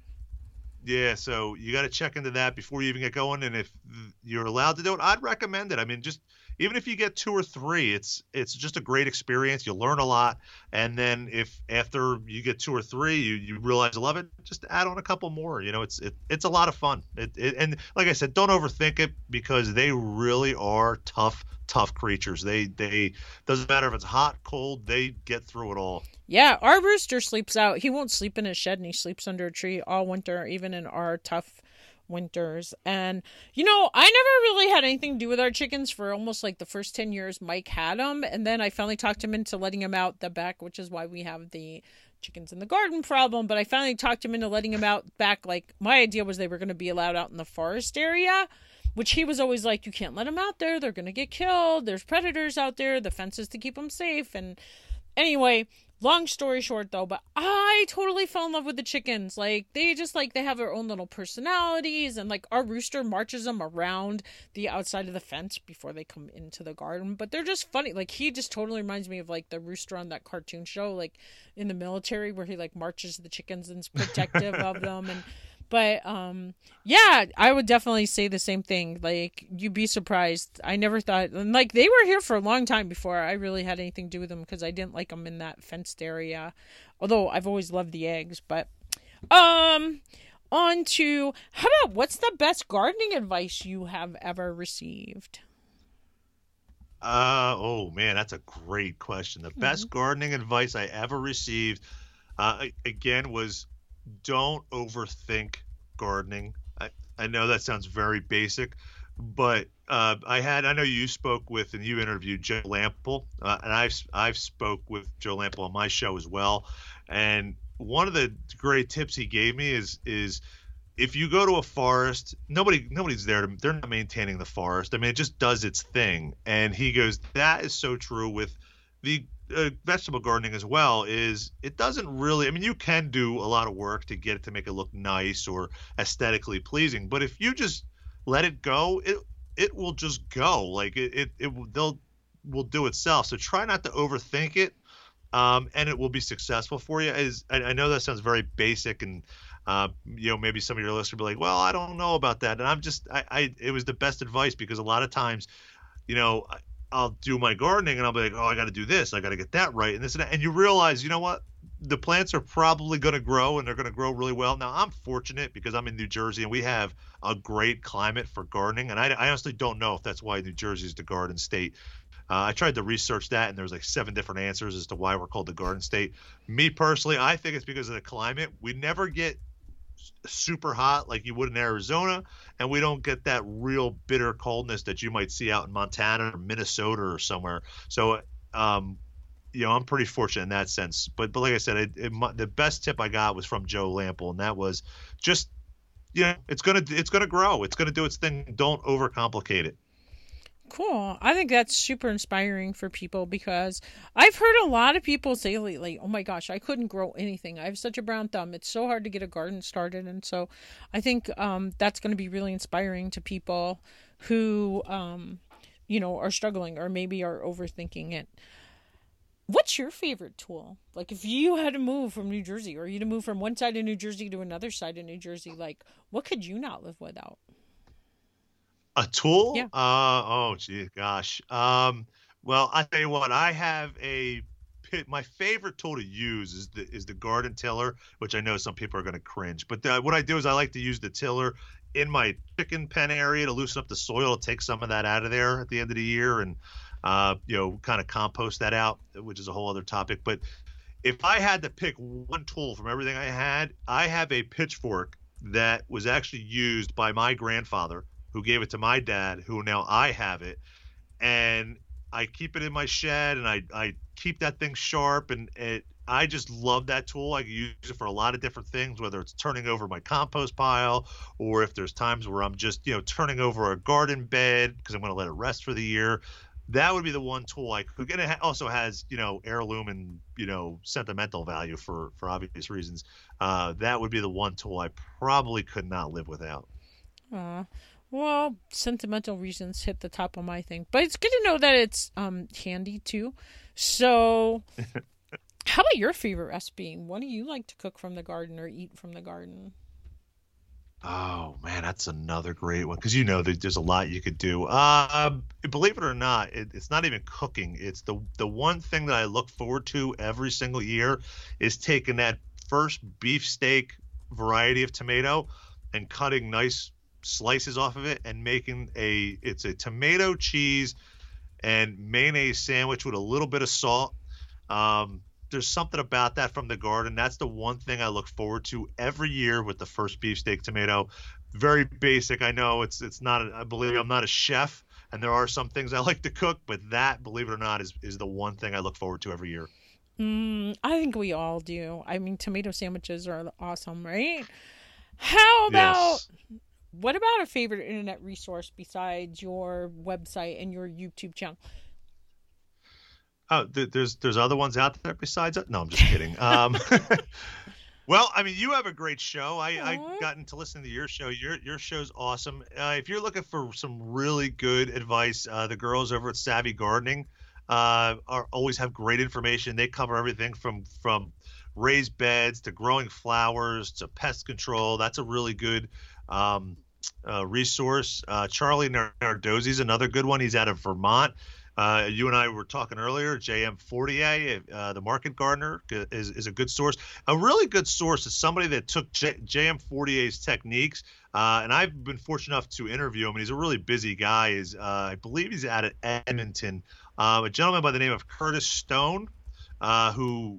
Yeah, so you got to check into that before you even get going. And if you're allowed to do it, I'd recommend it. I mean, just even if you get 2 or 3, it's just a great experience. You'll learn a lot. And then if after you get 2 or 3, you realize you love it, just add on a couple more. It's a lot of fun. And like I said, don't overthink it, because they really are tough creatures. They doesn't matter if it's hot, cold, they get through it all. Yeah, our rooster sleeps out. He won't sleep in his shed, and he sleeps under a tree all winter, even in our tough winters. And I never really had anything to do with our chickens for almost like the first 10 years Mike had them, and then I finally talked him into letting him out the back, which is why we have the chickens in the garden problem. But I finally talked him into letting him out back. Like, my idea was they were going to be allowed out in the forest area, which he was always like, you can't let them out there, they're going to get killed, there's predators out there, the fence is to keep them safe. And anyway, long story short though, but I totally fell in love with the chickens. Like, they have their own little personalities, and like our rooster marches them around the outside of the fence before they come into the garden. But they're just funny. Like, he just totally reminds me of like the rooster on that cartoon show, like in the military, where he like marches the chickens and is protective of them. But yeah, I would definitely say the same thing. Like, you'd be surprised. I never thought, like, they were here for a long time before I really had anything to do with them, because I didn't like them in that fenced area. Although I've always loved the eggs. But on to, how about, what's the best gardening advice you have ever received? Oh man, that's a great question. The best gardening advice I ever received, again, was don't overthink gardening. I know that sounds very basic, but I know you spoke with and you interviewed Joe Lample, and I've spoke with Joe Lample on my show as well. And one of the great tips he gave me is if you go to a forest, nobody's there they're not maintaining the forest. I mean, it just does its thing. And he goes, that is so true with the vegetable gardening as well. Is it doesn't really, I mean, you can do a lot of work to get it to make it look nice or aesthetically pleasing, but if you just let it go, it will just go. Like will do itself. So try not to overthink it, and it will be successful for you. I know that sounds very basic, and maybe some of your listeners will be like, well, I don't know about that. And it was the best advice, because a lot of times, I'll do my gardening and I'll be like, oh, I got to do this, I got to get that right, and this and that. And you realize, you know what? The plants are probably going to grow, and they're going to grow really well. Now, I'm fortunate because I'm in New Jersey and we have a great climate for gardening. And I honestly don't know if that's why New Jersey is the garden state. I tried to research that, and there's like 7 different answers as to why we're called the garden state. Me personally, I think it's because of the climate. We never get super hot like you would in Arizona, and we don't get that real bitter coldness that you might see out in Montana or Minnesota or somewhere. So, I'm pretty fortunate in that sense. But like I said, the best tip I got was from Joe Lample, and that was just, it's gonna grow, it's gonna do its thing. Don't overcomplicate it. Cool. I think that's super inspiring for people, because I've heard a lot of people say lately, oh my gosh, I couldn't grow anything. I have such a brown thumb. It's so hard to get a garden started. And so I think that's going to be really inspiring to people who, are struggling or maybe are overthinking it. What's your favorite tool? Like, if you had to move from New Jersey, or you to move from one side of New Jersey to another side of New Jersey, like, what could you not live without? A tool? Yeah. Oh, gee, gosh. Well, I tell you what, my favorite tool to use is the garden tiller, which I know some people are going to cringe. But what I do is I like to use the tiller in my chicken pen area to loosen up the soil, take some of that out of there at the end of the year, and kind of compost that out, which is a whole other topic. But if I had to pick one tool from everything I have a pitchfork that was actually used by my grandfather, who gave it to my dad, who now I have it, and I keep it in my shed, and I keep that thing sharp, and I just love that tool. I can use it for a lot of different things, whether it's turning over my compost pile, or if there's times where I'm just, turning over a garden bed because I'm going to let it rest for the year. That would be the one tool I could get. It also has, heirloom and, sentimental value for obvious reasons. That would be the one tool I probably could not live without. Well, sentimental reasons hit the top of my thing, but it's good to know that it's handy too. So, how about your favorite recipe? What do you like to cook from the garden or eat from the garden? Oh man, that's another great one, because there's a lot you could do. Believe it or not, it's not even cooking. It's the one thing that I look forward to every single year is taking that first beefsteak variety of tomato and cutting nice slices off of it and making it's a tomato, cheese, and mayonnaise sandwich with a little bit of salt. There's something about that from the garden. That's the one thing I look forward to every year with the first beefsteak tomato. Very basic. I know it's not. I believe I'm not a chef, and there are some things I like to cook, but that, believe it or not, is the one thing I look forward to every year. I think we all do. I mean, tomato sandwiches are awesome, right? How about? Yes. What about a favorite internet resource besides your website and your YouTube channel? Oh, there's other ones out there besides it? No, I'm just kidding. Well, I mean, you have a great show. I gotten to listen to your show. Your show's awesome. If you're looking for some really good advice, the girls over at Savvy Gardening always have great information. They cover everything from raised beds to growing flowers to pest control. That's a really good resource. Charlie Nardozzi is another good one. He's out of Vermont. You and I were talking earlier. J.M. Fortier, the Market Gardener, is a good source. A really good source is somebody that took J.M. Fortier's techniques, and I've been fortunate enough to interview him. And he's a really busy guy. I believe he's out of Edmonton. A gentleman by the name of Curtis Stone, who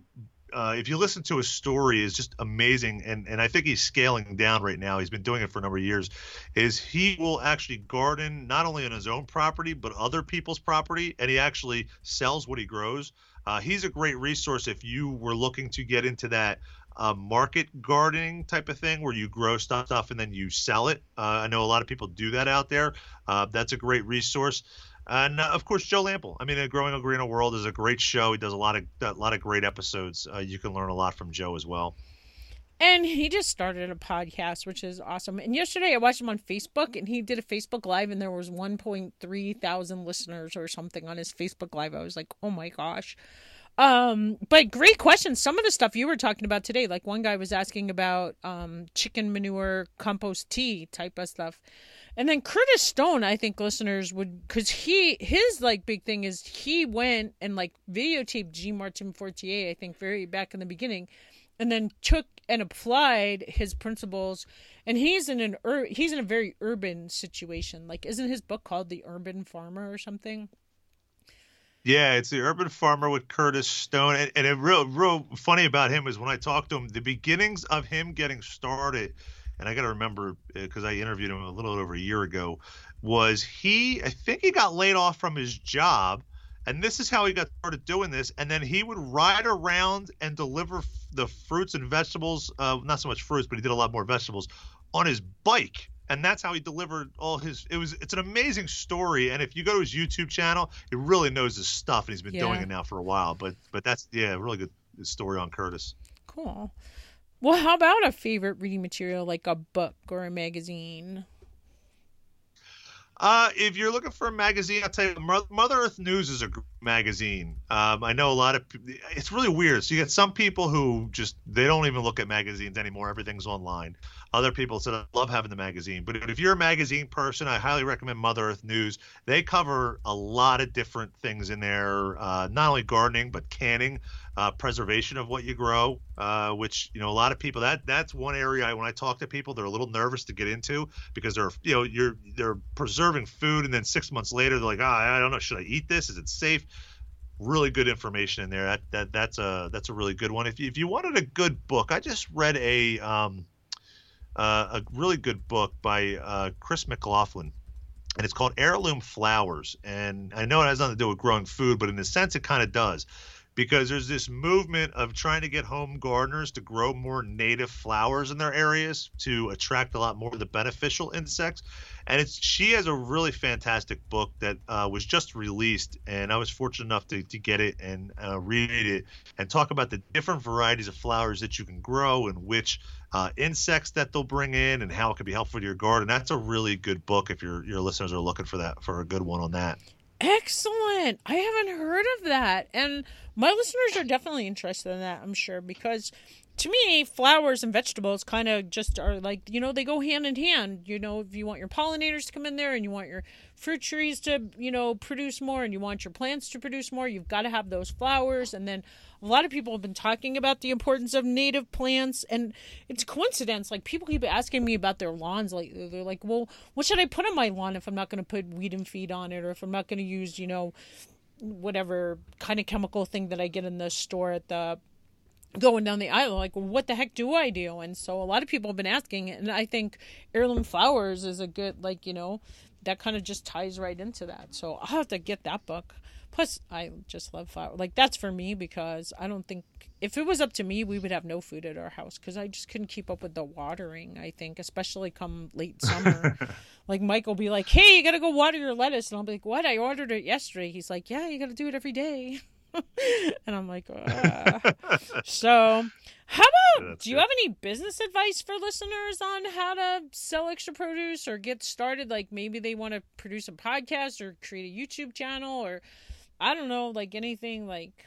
if you listen to his story, is just amazing. And I think he's scaling down right now. He's been doing it for a number of years. Is he will actually garden not only on his own property, but other people's property. And he actually sells what he grows. He's a great resource if you were looking to get into that market gardening type of thing where you grow stuff and then you sell it. I know a lot of people do that out there. That's a great resource. And of course, Joe Lample. I mean, Growing a Greener World is a great show. He does a lot of great episodes. You can learn a lot from Joe as well. And he just started a podcast, which is awesome. And yesterday I watched him on Facebook, and he did a Facebook Live, and there was 1.3 thousand listeners or something on his Facebook Live. I was like, oh my gosh. But great questions. Some of the stuff you were talking about today, like one guy was asking about chicken manure, compost tea type of stuff. And then Curtis Stone, I think listeners would, because his like big thing is he went and like videotaped G. Martin Fortier, I think very back in the beginning, and then took and applied his principles. And he's in a very urban situation. Like, isn't his book called The Urban Farmer or something? Yeah, it's The Urban Farmer with Curtis Stone. And it real funny about him is when I talked to him, the beginnings of him getting started, and I got to remember because I interviewed him a little over a year ago, was I think he got laid off from his job, and this is how he got started doing this. And then he would ride around and deliver the fruits and vegetables, not so much fruits, but he did a lot more vegetables, on his bike. And that's how he delivered it's an amazing story. And if you go to his YouTube channel, he really knows his stuff, and he's been doing it now for a while. But that's, a really good story on Curtis. Cool. Well, how about a favorite reading material, like a book or a magazine? If you're looking for a magazine, I'll tell you, Mother Earth News is a great magazine. I know a lot of people, it's really weird. So you get some people who they don't even look at magazines anymore. Everything's online. Other people said, I love having the magazine. But if you're a magazine person, I highly recommend Mother Earth News. They cover a lot of different things in there, not only gardening, but canning, preservation of what you grow, which, a lot of people, that's one area when I talk to people, they're a little nervous to get into because they're preserving food. And then 6 months later, they're like, I don't know, should I eat this? Is it safe? Really good information in there. That's a really good one. If you wanted a good book, I just read a really good book by Chris McLaughlin, and it's called Heirloom Flowers. And I know it has nothing to do with growing food, but in a sense it kind of does, because there's this movement of trying to get home gardeners to grow more native flowers in their areas to attract a lot more of the beneficial insects. And she has a really fantastic book that was just released, and I was fortunate enough to get it and read it and talk about the different varieties of flowers that you can grow and which insects that they'll bring in and how it can be helpful to your garden. That's a really good book if your listeners are looking for a good one on that. Excellent. I haven't heard of that. And my listeners are definitely interested in that, I'm sure, because to me, flowers and vegetables kind of just are like, they go hand in hand. If you want your pollinators to come in there and you want your fruit trees to, produce more, and you want your plants to produce more, you've got to have those flowers. And then a lot of people have been talking about the importance of native plants, and it's a coincidence. Like, people keep asking me about their lawns. Like, they're like, well, what should I put on my lawn if I'm not going to put weed and feed on it, or if I'm not going to use, whatever kind of chemical thing that I get in the store at the going down the aisle, like, what the heck do I do? And so a lot of people have been asking, and I think Heirloom Flowers is a good, that kind of just ties right into that. So I'll have to get that book. Plus, I just love flowers. Like, that's for me, because I don't think, if it was up to me, we would have no food at our house, because I just couldn't keep up with the watering, I think, especially come late summer. Like, Mike will be like, hey, you got to go water your lettuce. And I'll be like, what? I ordered it yesterday. He's like, yeah, you got to do it every day. And I'm like, So how about, do you have any business advice for listeners on how to sell extra produce or get started? Like, maybe they want to produce a podcast or create a YouTube channel, or I don't know, like anything like.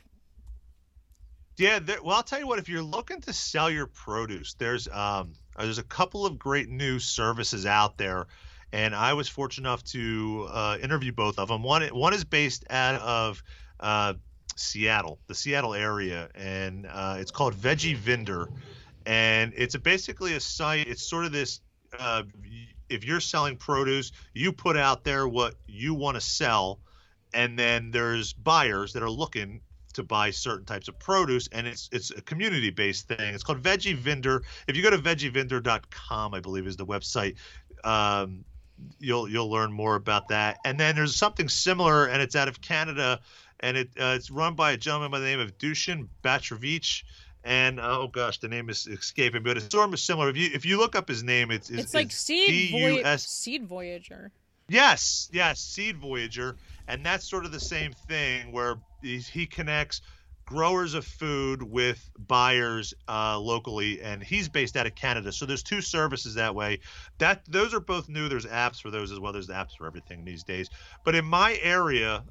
Yeah, well, I'll tell you what, if you're looking to sell your produce, there's a couple of great new services out there. And I was fortunate enough to interview both of them. One is based out of Seattle, the Seattle area, and it's called Veggie Vendor, and it's basically a site. It's sort of this, if you're selling produce, you put out there what you want to sell, and then there's buyers that are looking to buy certain types of produce, and it's a community-based thing. It's called Veggie Vendor. If you go to veggievendor.com, I believe is the website, you'll learn more about that. And then there's something similar, and it's out of Canada, and it's run by a gentleman by the name of Dusan Batrovich. And oh gosh, the name is escaping, but it's sort of similar. If you look up his name, it's like Seed Voyager. Yes, Seed Voyager, and that's sort of the same thing where he connects growers of food with buyers locally, and he's based out of Canada. So there's two services that way. Those are both new. There's apps for those as well. There's apps for everything these days. But in my area,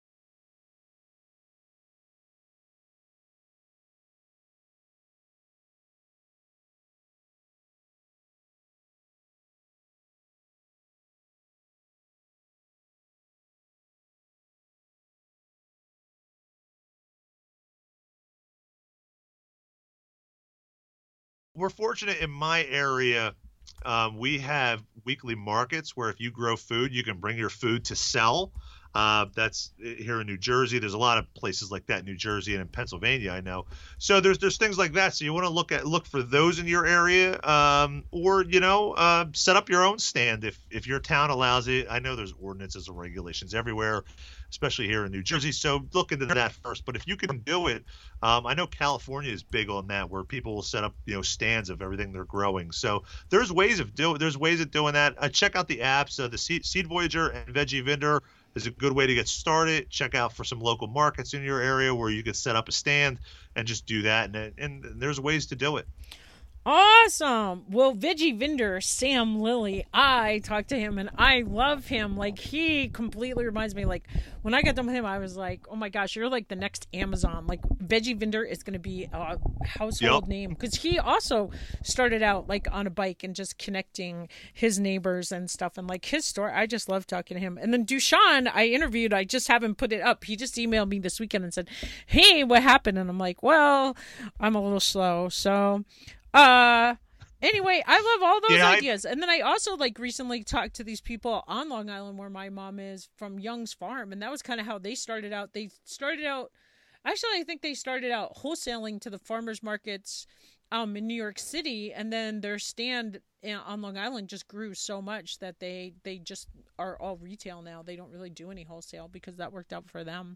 we're fortunate in my area. We have weekly markets where if you grow food, you can bring your food to sell. That's here in New Jersey. There's a lot of places like that in New Jersey and in Pennsylvania, I know. So there's things like that. So you want to look for those in your area, or set up your own stand if your town allows it. I know there's ordinances and regulations everywhere, especially here in New Jersey. So look into that first. But if you can do it, I know California is big on that, where people will set up stands of everything they're growing. So there's ways of doing that. Check out the apps. The Seed Voyager and Veggie Vendor is a good way to get started. Check out for some local markets in your area where you could set up a stand and just do that. And there's ways to do it. Awesome. Well, Veggie Vendor, Sam Lilly, I talked to him and I love him. Like, he completely reminds me, like, when I got done with him, I was like, oh my gosh, you're like the next Amazon. Like, Veggie Vendor is going to be a household name, because he also started out like on a bike and just connecting his neighbors and stuff. And like his story, I just love talking to him. And then Dushan, I interviewed, I just haven't put it up. He just emailed me this weekend and said, hey, what happened? And I'm like, well, I'm a little slow. So, anyway, I love all those ideas. And then I also recently talked to these people on Long Island where my mom is, from Young's Farm. And that was kind of how they started out. Actually, I think they started out wholesaling to the farmers markets in New York City. And then their stand on Long Island just grew so much that they just are all retail now. They don't really do any wholesale because that worked out for them.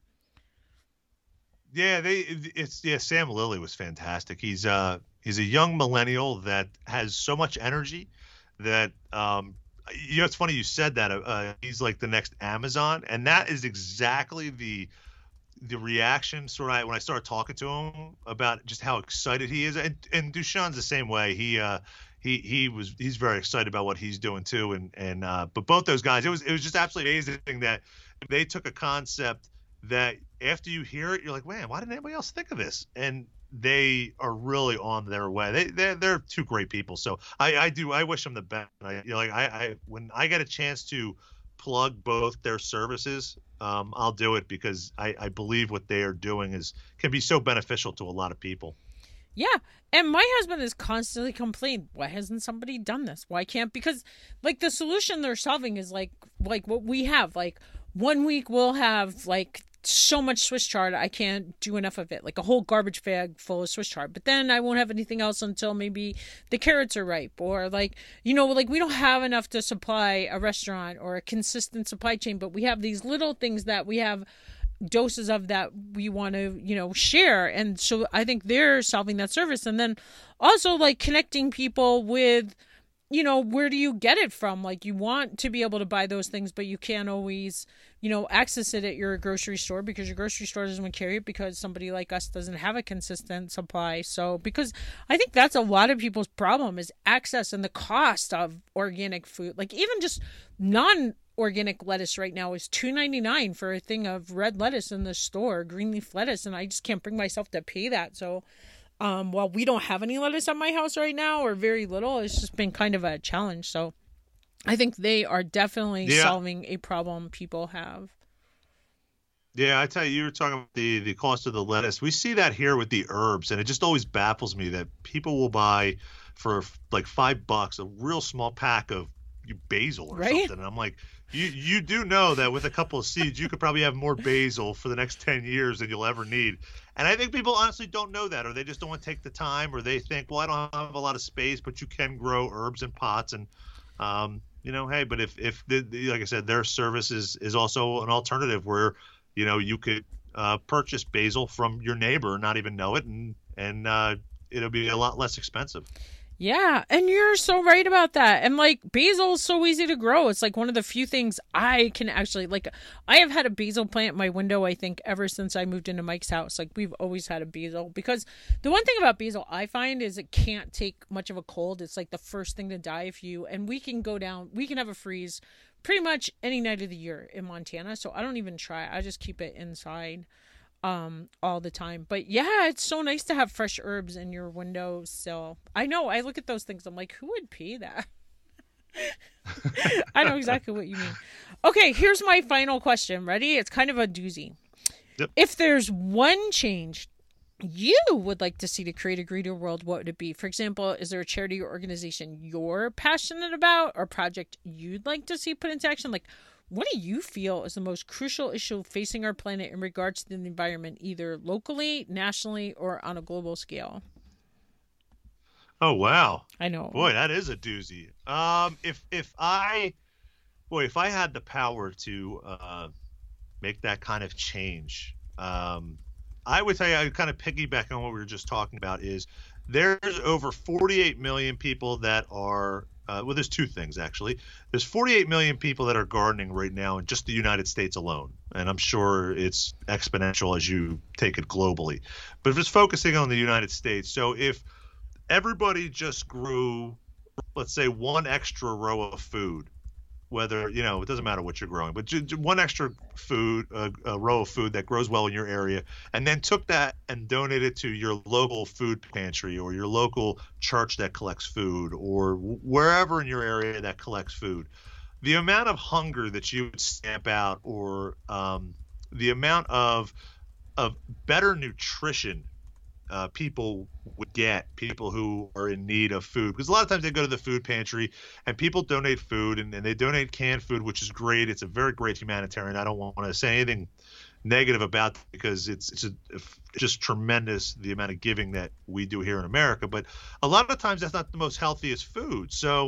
Yeah, Sam Lilly was fantastic. He's a young millennial that has so much energy that it's funny you said that. He's like the next Amazon, and that is exactly the reaction when I started talking to him about just how excited he is. And Dushan's the same way. He's very excited about what he's doing too. But both those guys, it was just absolutely amazing that they took a concept that after you hear it, you're like, man, why didn't anybody else think of this? And they are really on their way. They're two great people. So I wish them the best. When I get a chance to plug both their services, I'll do it, because I believe what they are doing can be so beneficial to a lot of people. Yeah. And my husband is constantly complaining, why hasn't somebody done this? Why can't? Because the solution they're solving is like what we have. Like, 1 week we'll have so much Swiss chard, I can't do enough of it, like a whole garbage bag full of Swiss chard. But then I won't have anything else until maybe the carrots are ripe, or we don't have enough to supply a restaurant or a consistent supply chain. But we have these little things that we have doses of that we want to share. And so I think they're solving that service. And then also connecting people with where do you get it from? You want to be able to buy those things, but you can't always, access it at your grocery store, because your grocery store doesn't carry it, because somebody like us doesn't have a consistent supply. So, because I think that's a lot of people's problem, is access and the cost of organic food. Even just non-organic lettuce right now is $2.99 for a thing of red lettuce in the store, green leaf lettuce. And I just can't bring myself to pay that. So, while we don't have any lettuce at my house right now, or very little, it's just been kind of a challenge. So I think they are definitely solving a problem people have. Yeah, I tell you, you were talking about the cost of the lettuce. We see that here with the herbs, and it just always baffles me that people will buy for $5 a real small pack of basil or Right? something. And I'm like, you do know that with a couple of seeds, you could probably have more basil for the next 10 years than you'll ever need. And I think people honestly don't know that, or they just don't want to take the time, or they think, well, I don't have a lot of space, but you can grow herbs in pots. And, hey, but if like I said, their service is also an alternative where, you could purchase basil from your neighbor, not even know it, and it'll be a lot less expensive. Yeah, and you're so right about that. And like basil is so easy to grow. It's like one of the few things I can actually like. I have had a basil plant in my window, I think, ever since I moved into Mike's house. Like we've always had a basil, because the one thing about basil I find is it can't take much of a cold. It's like the first thing to die if you, and we can have a freeze pretty much any night of the year in Montana. So I don't even try. I just keep it inside all the time. But yeah, it's so nice to have fresh herbs in your windowsill. I know, I look at those things, I'm like, who would pay that? I know exactly what you mean. Okay, here's my final question. Ready? It's kind of a doozy. Yep. If there's one change you would like to see to create a greener world, what would it be? For example, is there a charity or organization you're passionate about, or project you'd like to see put into action? Like, what do you feel is the most crucial issue facing our planet in regards to the environment, either locally, nationally, or on a global scale? Oh, wow. I know. Boy, that is a doozy. If I had the power to make that kind of change, I would say, I kind of piggyback on what we were just talking about, is there's over 48 million people that are there's two things, actually. There's 48 million people that are gardening right now in just the United States alone. And I'm sure it's exponential as you take it globally. But if it's focusing on the United States, so if everybody just grew, let's say, one extra row of food, whether, it doesn't matter what you're growing, but one extra food, a row of food that grows well in your area, and then took that and donated it to your local food pantry or your local church that collects food, or wherever in your area that collects food, the amount of hunger that you would stamp out, or the amount of better nutrition people would get, people who are in need of food. Because a lot of times they go to the food pantry and people donate food, and they donate canned food, which is great. It's a very great humanitarian. I don't want to say anything negative about that, because it's just tremendous, the amount of giving that we do here in America. But a lot of times that's not the most healthiest food. So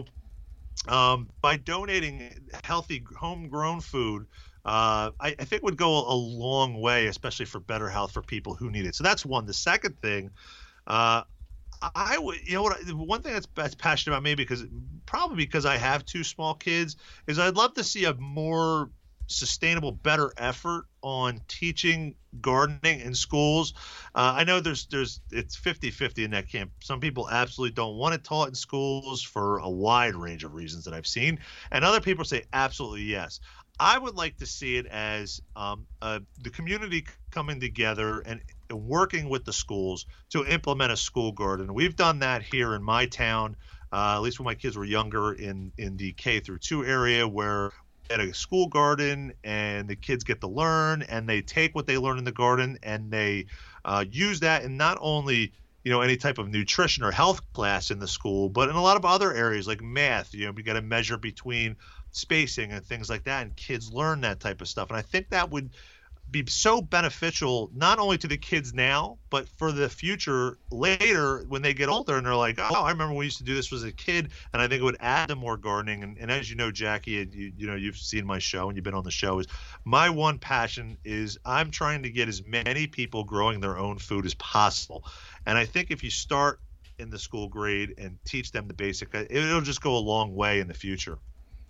by donating healthy homegrown food, I think would go a long way, especially for better health for people who need it. So that's one. The second thing, I would, one thing that's passionate about me, because I have two small kids, is I'd love to see a more sustainable, better effort on teaching gardening in schools. I know it's 50-50 in that camp. Some people absolutely don't want it taught in schools for a wide range of reasons that I've seen, and other people say absolutely yes. I would like to see it as the community coming together and working with the schools to implement a school garden. We've done that here in my town, at least when my kids were younger, in the K through 2 area, where we had a school garden and the kids get to learn, and they take what they learn in the garden and they use that in not only any type of nutrition or health class in the school, but in a lot of other areas like math. We got to measure between spacing and things like that, and kids learn that type of stuff. And I think that would be so beneficial, not only to the kids now, but for the future later when they get older and they're like, oh, I remember we used to do this as a kid. And I think it would add to more gardening. And as you know, Jackie, you've seen my show and you've been on the show, is my one passion is I'm trying to get as many people growing their own food as possible. And I think if you start in the school grade and teach them the basic, it'll just go a long way in the future.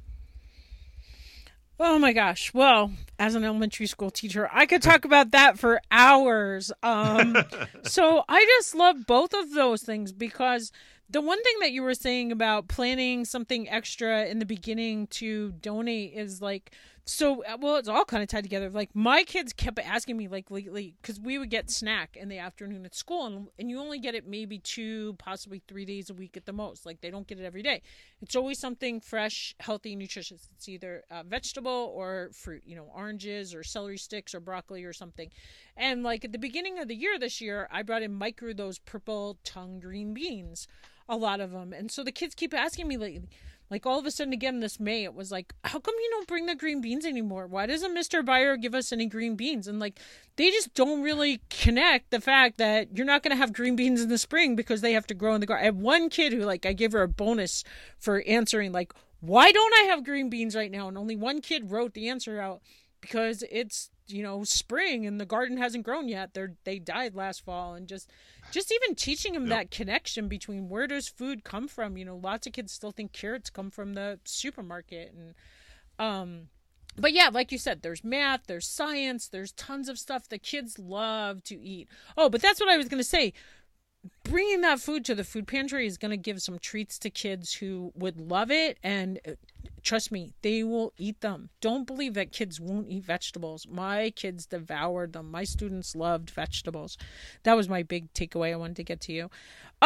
Oh my gosh. Well, as an elementary school teacher, I could talk about that for hours. So I just love both of those things, because the one thing that you were saying about planning something extra in the beginning to donate is like, so, well, it's all kind of tied together. Like, my kids kept asking me, like, lately, because we would get snack in the afternoon at school, and you only get it maybe 2, possibly 3 days a week at the most. Like, they don't get it every day. It's always something fresh, healthy, nutritious. It's either vegetable or fruit, oranges or celery sticks or broccoli or something. And, like, at the beginning of the year this year, I brought in those purple tongue green beans, a lot of them. And so the kids keep asking me lately, Like all of a sudden again this May, it was like, how come you don't bring the green beans anymore? Why doesn't Mr. Buyer give us any green beans? And like, they just don't really connect the fact that you're not going to have green beans in the spring because they have to grow in the garden. I have one kid who, like, I give her a bonus for answering, like, why don't I have green beans right now? And only one kid wrote the answer out because it's, spring and the garden hasn't grown yet. They died last fall. And just even teaching them that connection between where does food come from. Lots of kids still think carrots come from the supermarket. And but yeah, like you said, there's math, there's science, there's tons of stuff that kids love to eat. Oh, but that's what I was going to say. Bringing that food to the food pantry is going to give some treats to kids who would love it. And trust me, they will eat them. Don't believe that kids won't eat vegetables. My kids devoured them. My students loved vegetables. That was my big takeaway I wanted to get to you.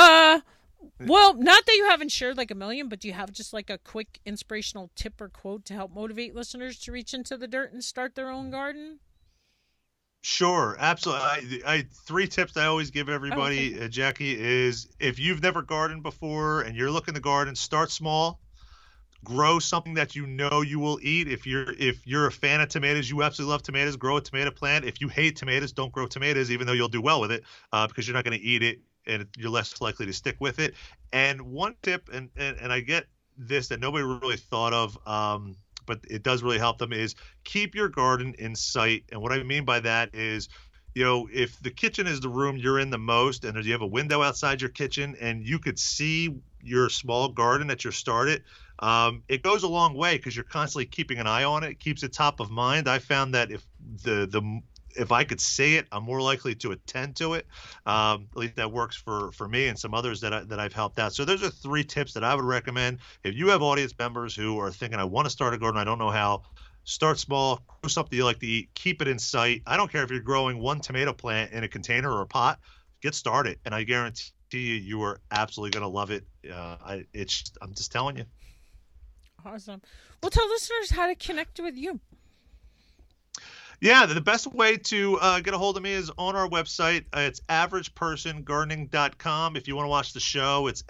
Well, not that you haven't shared like a million, but do you have just like a quick inspirational tip or quote to help motivate listeners to reach into the dirt and start their own garden? Sure, absolutely. I 3 tips I always give everybody, Okay. Jackie, is if you've never gardened before and you're looking to garden, start small. Grow something that you know you will eat. If you're a fan of tomatoes, you absolutely love tomatoes, grow a tomato plant. If you hate tomatoes, don't grow tomatoes, even though you'll do well with it, because you're not going to eat it and you're less likely to stick with it. And one tip, and I get this that nobody really thought of, but it does really help them, is keep your garden in sight. And what I mean by that is, if the kitchen is the room you're in the most and you have a window outside your kitchen and you could see your small garden that you started, it goes a long way because you're constantly keeping an eye on it. It keeps it top of mind. I found that if I could see it, I'm more likely to attend to it. At least that works for me and some others that I've helped out. So those are 3 tips that I would recommend. If you have audience members who are thinking, I want to start a garden, I don't know how, start small, grow something you like to eat, keep it in sight. I don't care if you're growing 1 tomato plant in a container or a pot, get started. And I guarantee you are absolutely going to love it. I'm just telling you. Awesome. Well, tell listeners how to connect with you. Yeah, the best way to get a hold of me is on our website. It's averagepersongardening.com. If you want to watch the show, it's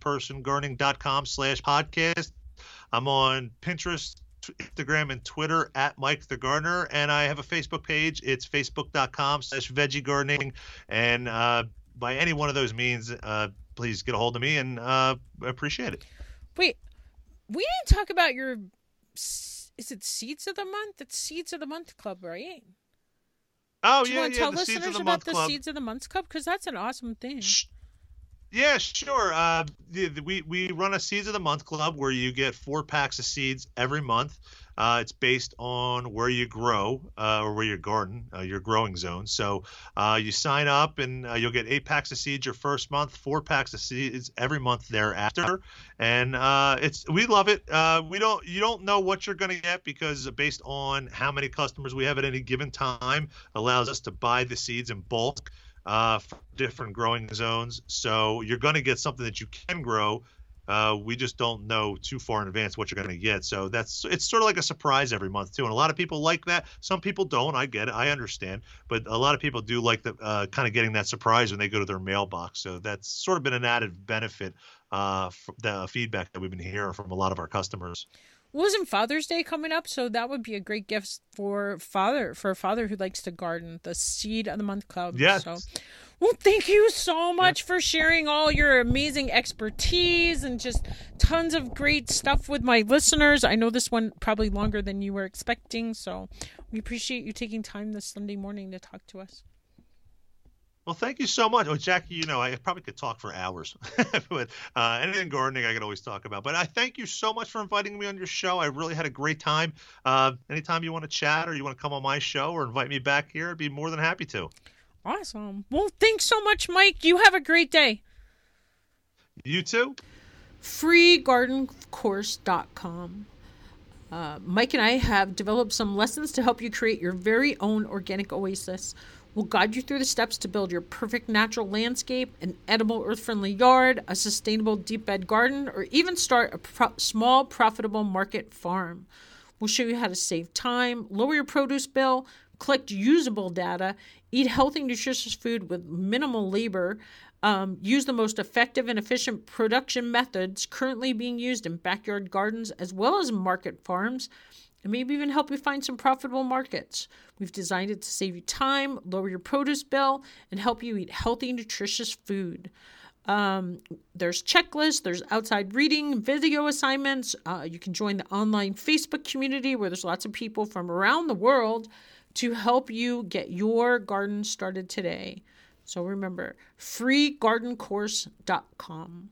averagepersongardening.com/podcast. I'm on Pinterest, Instagram, and Twitter at Mike the Gardener, and I have a Facebook page. It's facebook.com/veggiegardening. And by any one of those means, please get a hold of me, and I appreciate it. Wait, we didn't talk about your, is it Seeds of the Month? It's Seeds of the Month Club, right? Oh, Do you yeah, want to tell the Seeds of listeners the about Month the Club. Seeds of the Month Club? Because that's an awesome thing. Yeah, sure. We run a Seeds of the Month Club where you get 4 packs of seeds every month. It's based on where you grow or where you garden, your growing zone. So you sign up and you'll get 8 packs of seeds your first month, 4 packs of seeds every month thereafter. And we love it. You don't know what you're going to get because based on how many customers we have at any given time allows us to buy the seeds in bulk for different growing zones. So you're going to get something that you can grow. We just don't know too far in advance what you're going to get. So it's sort of like a surprise every month too. And a lot of people like that. Some people don't. I get it. I understand. But a lot of people do like the kind of getting that surprise when they go to their mailbox. So that's sort of been an added benefit for the feedback that we've been hearing from a lot of our customers. Wasn't Father's Day coming up? So that would be a great gift for a father who likes to garden. The Seed of the Month Club. Yes. So, well, thank you so much for sharing all your amazing expertise and just tons of great stuff with my listeners. I know this one probably longer than you were expecting, so we appreciate you taking time this Sunday morning to talk to us. Well, thank you so much. Oh, Jackie, I probably could talk for hours, but anything gardening I could always talk about. But I thank you so much for inviting me on your show. I really had a great time. Anytime you want to chat or you want to come on my show or invite me back here, I'd be more than happy to. Awesome. Well, thanks so much, Mike. You have a great day. You too. freegardencourse.com. Mike and I have developed some lessons to help you create your very own organic oasis. We'll guide you through the steps to build your perfect natural landscape, an edible earth-friendly yard, a sustainable deep bed garden, or even start a small profitable market farm. We'll show you how to save time, lower your produce bill, collect usable data, eat healthy, nutritious food with minimal labor, Use the most effective and efficient production methods currently being used in backyard gardens as well as market farms, and maybe even help you find some profitable markets. We've designed it to save you time, lower your produce bill, and help you eat healthy, nutritious food. There's checklists, there's outside reading, video assignments. You can join the online Facebook community where there's lots of people from around the world to help you get your garden started today. So remember, freegardencourse.com.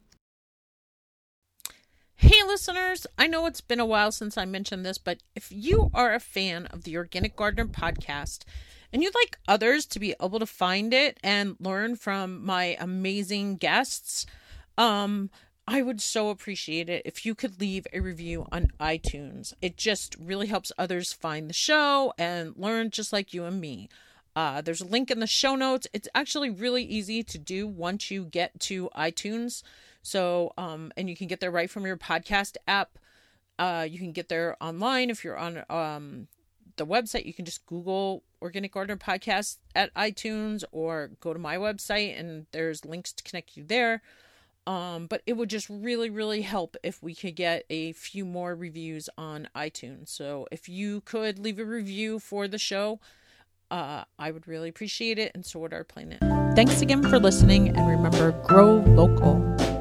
Hey listeners, I know it's been a while since I mentioned this, but if you are a fan of the Organic Gardener podcast and you'd like others to be able to find it and learn from my amazing guests, I would so appreciate it if you could leave a review on iTunes. It just really helps others find the show and learn just like you and me. There's a link in the show notes. It's actually really easy to do once you get to iTunes. So, and you can get there right from your podcast app. You can get there online. If you're on the website, you can just Google Organic Gardener Podcast at iTunes or go to my website and there's links to connect you there. But it would just really, really help if we could get a few more reviews on iTunes. So if you could leave a review for the show, I would really appreciate it, and so would our planet. Thanks again for listening, and remember, grow local.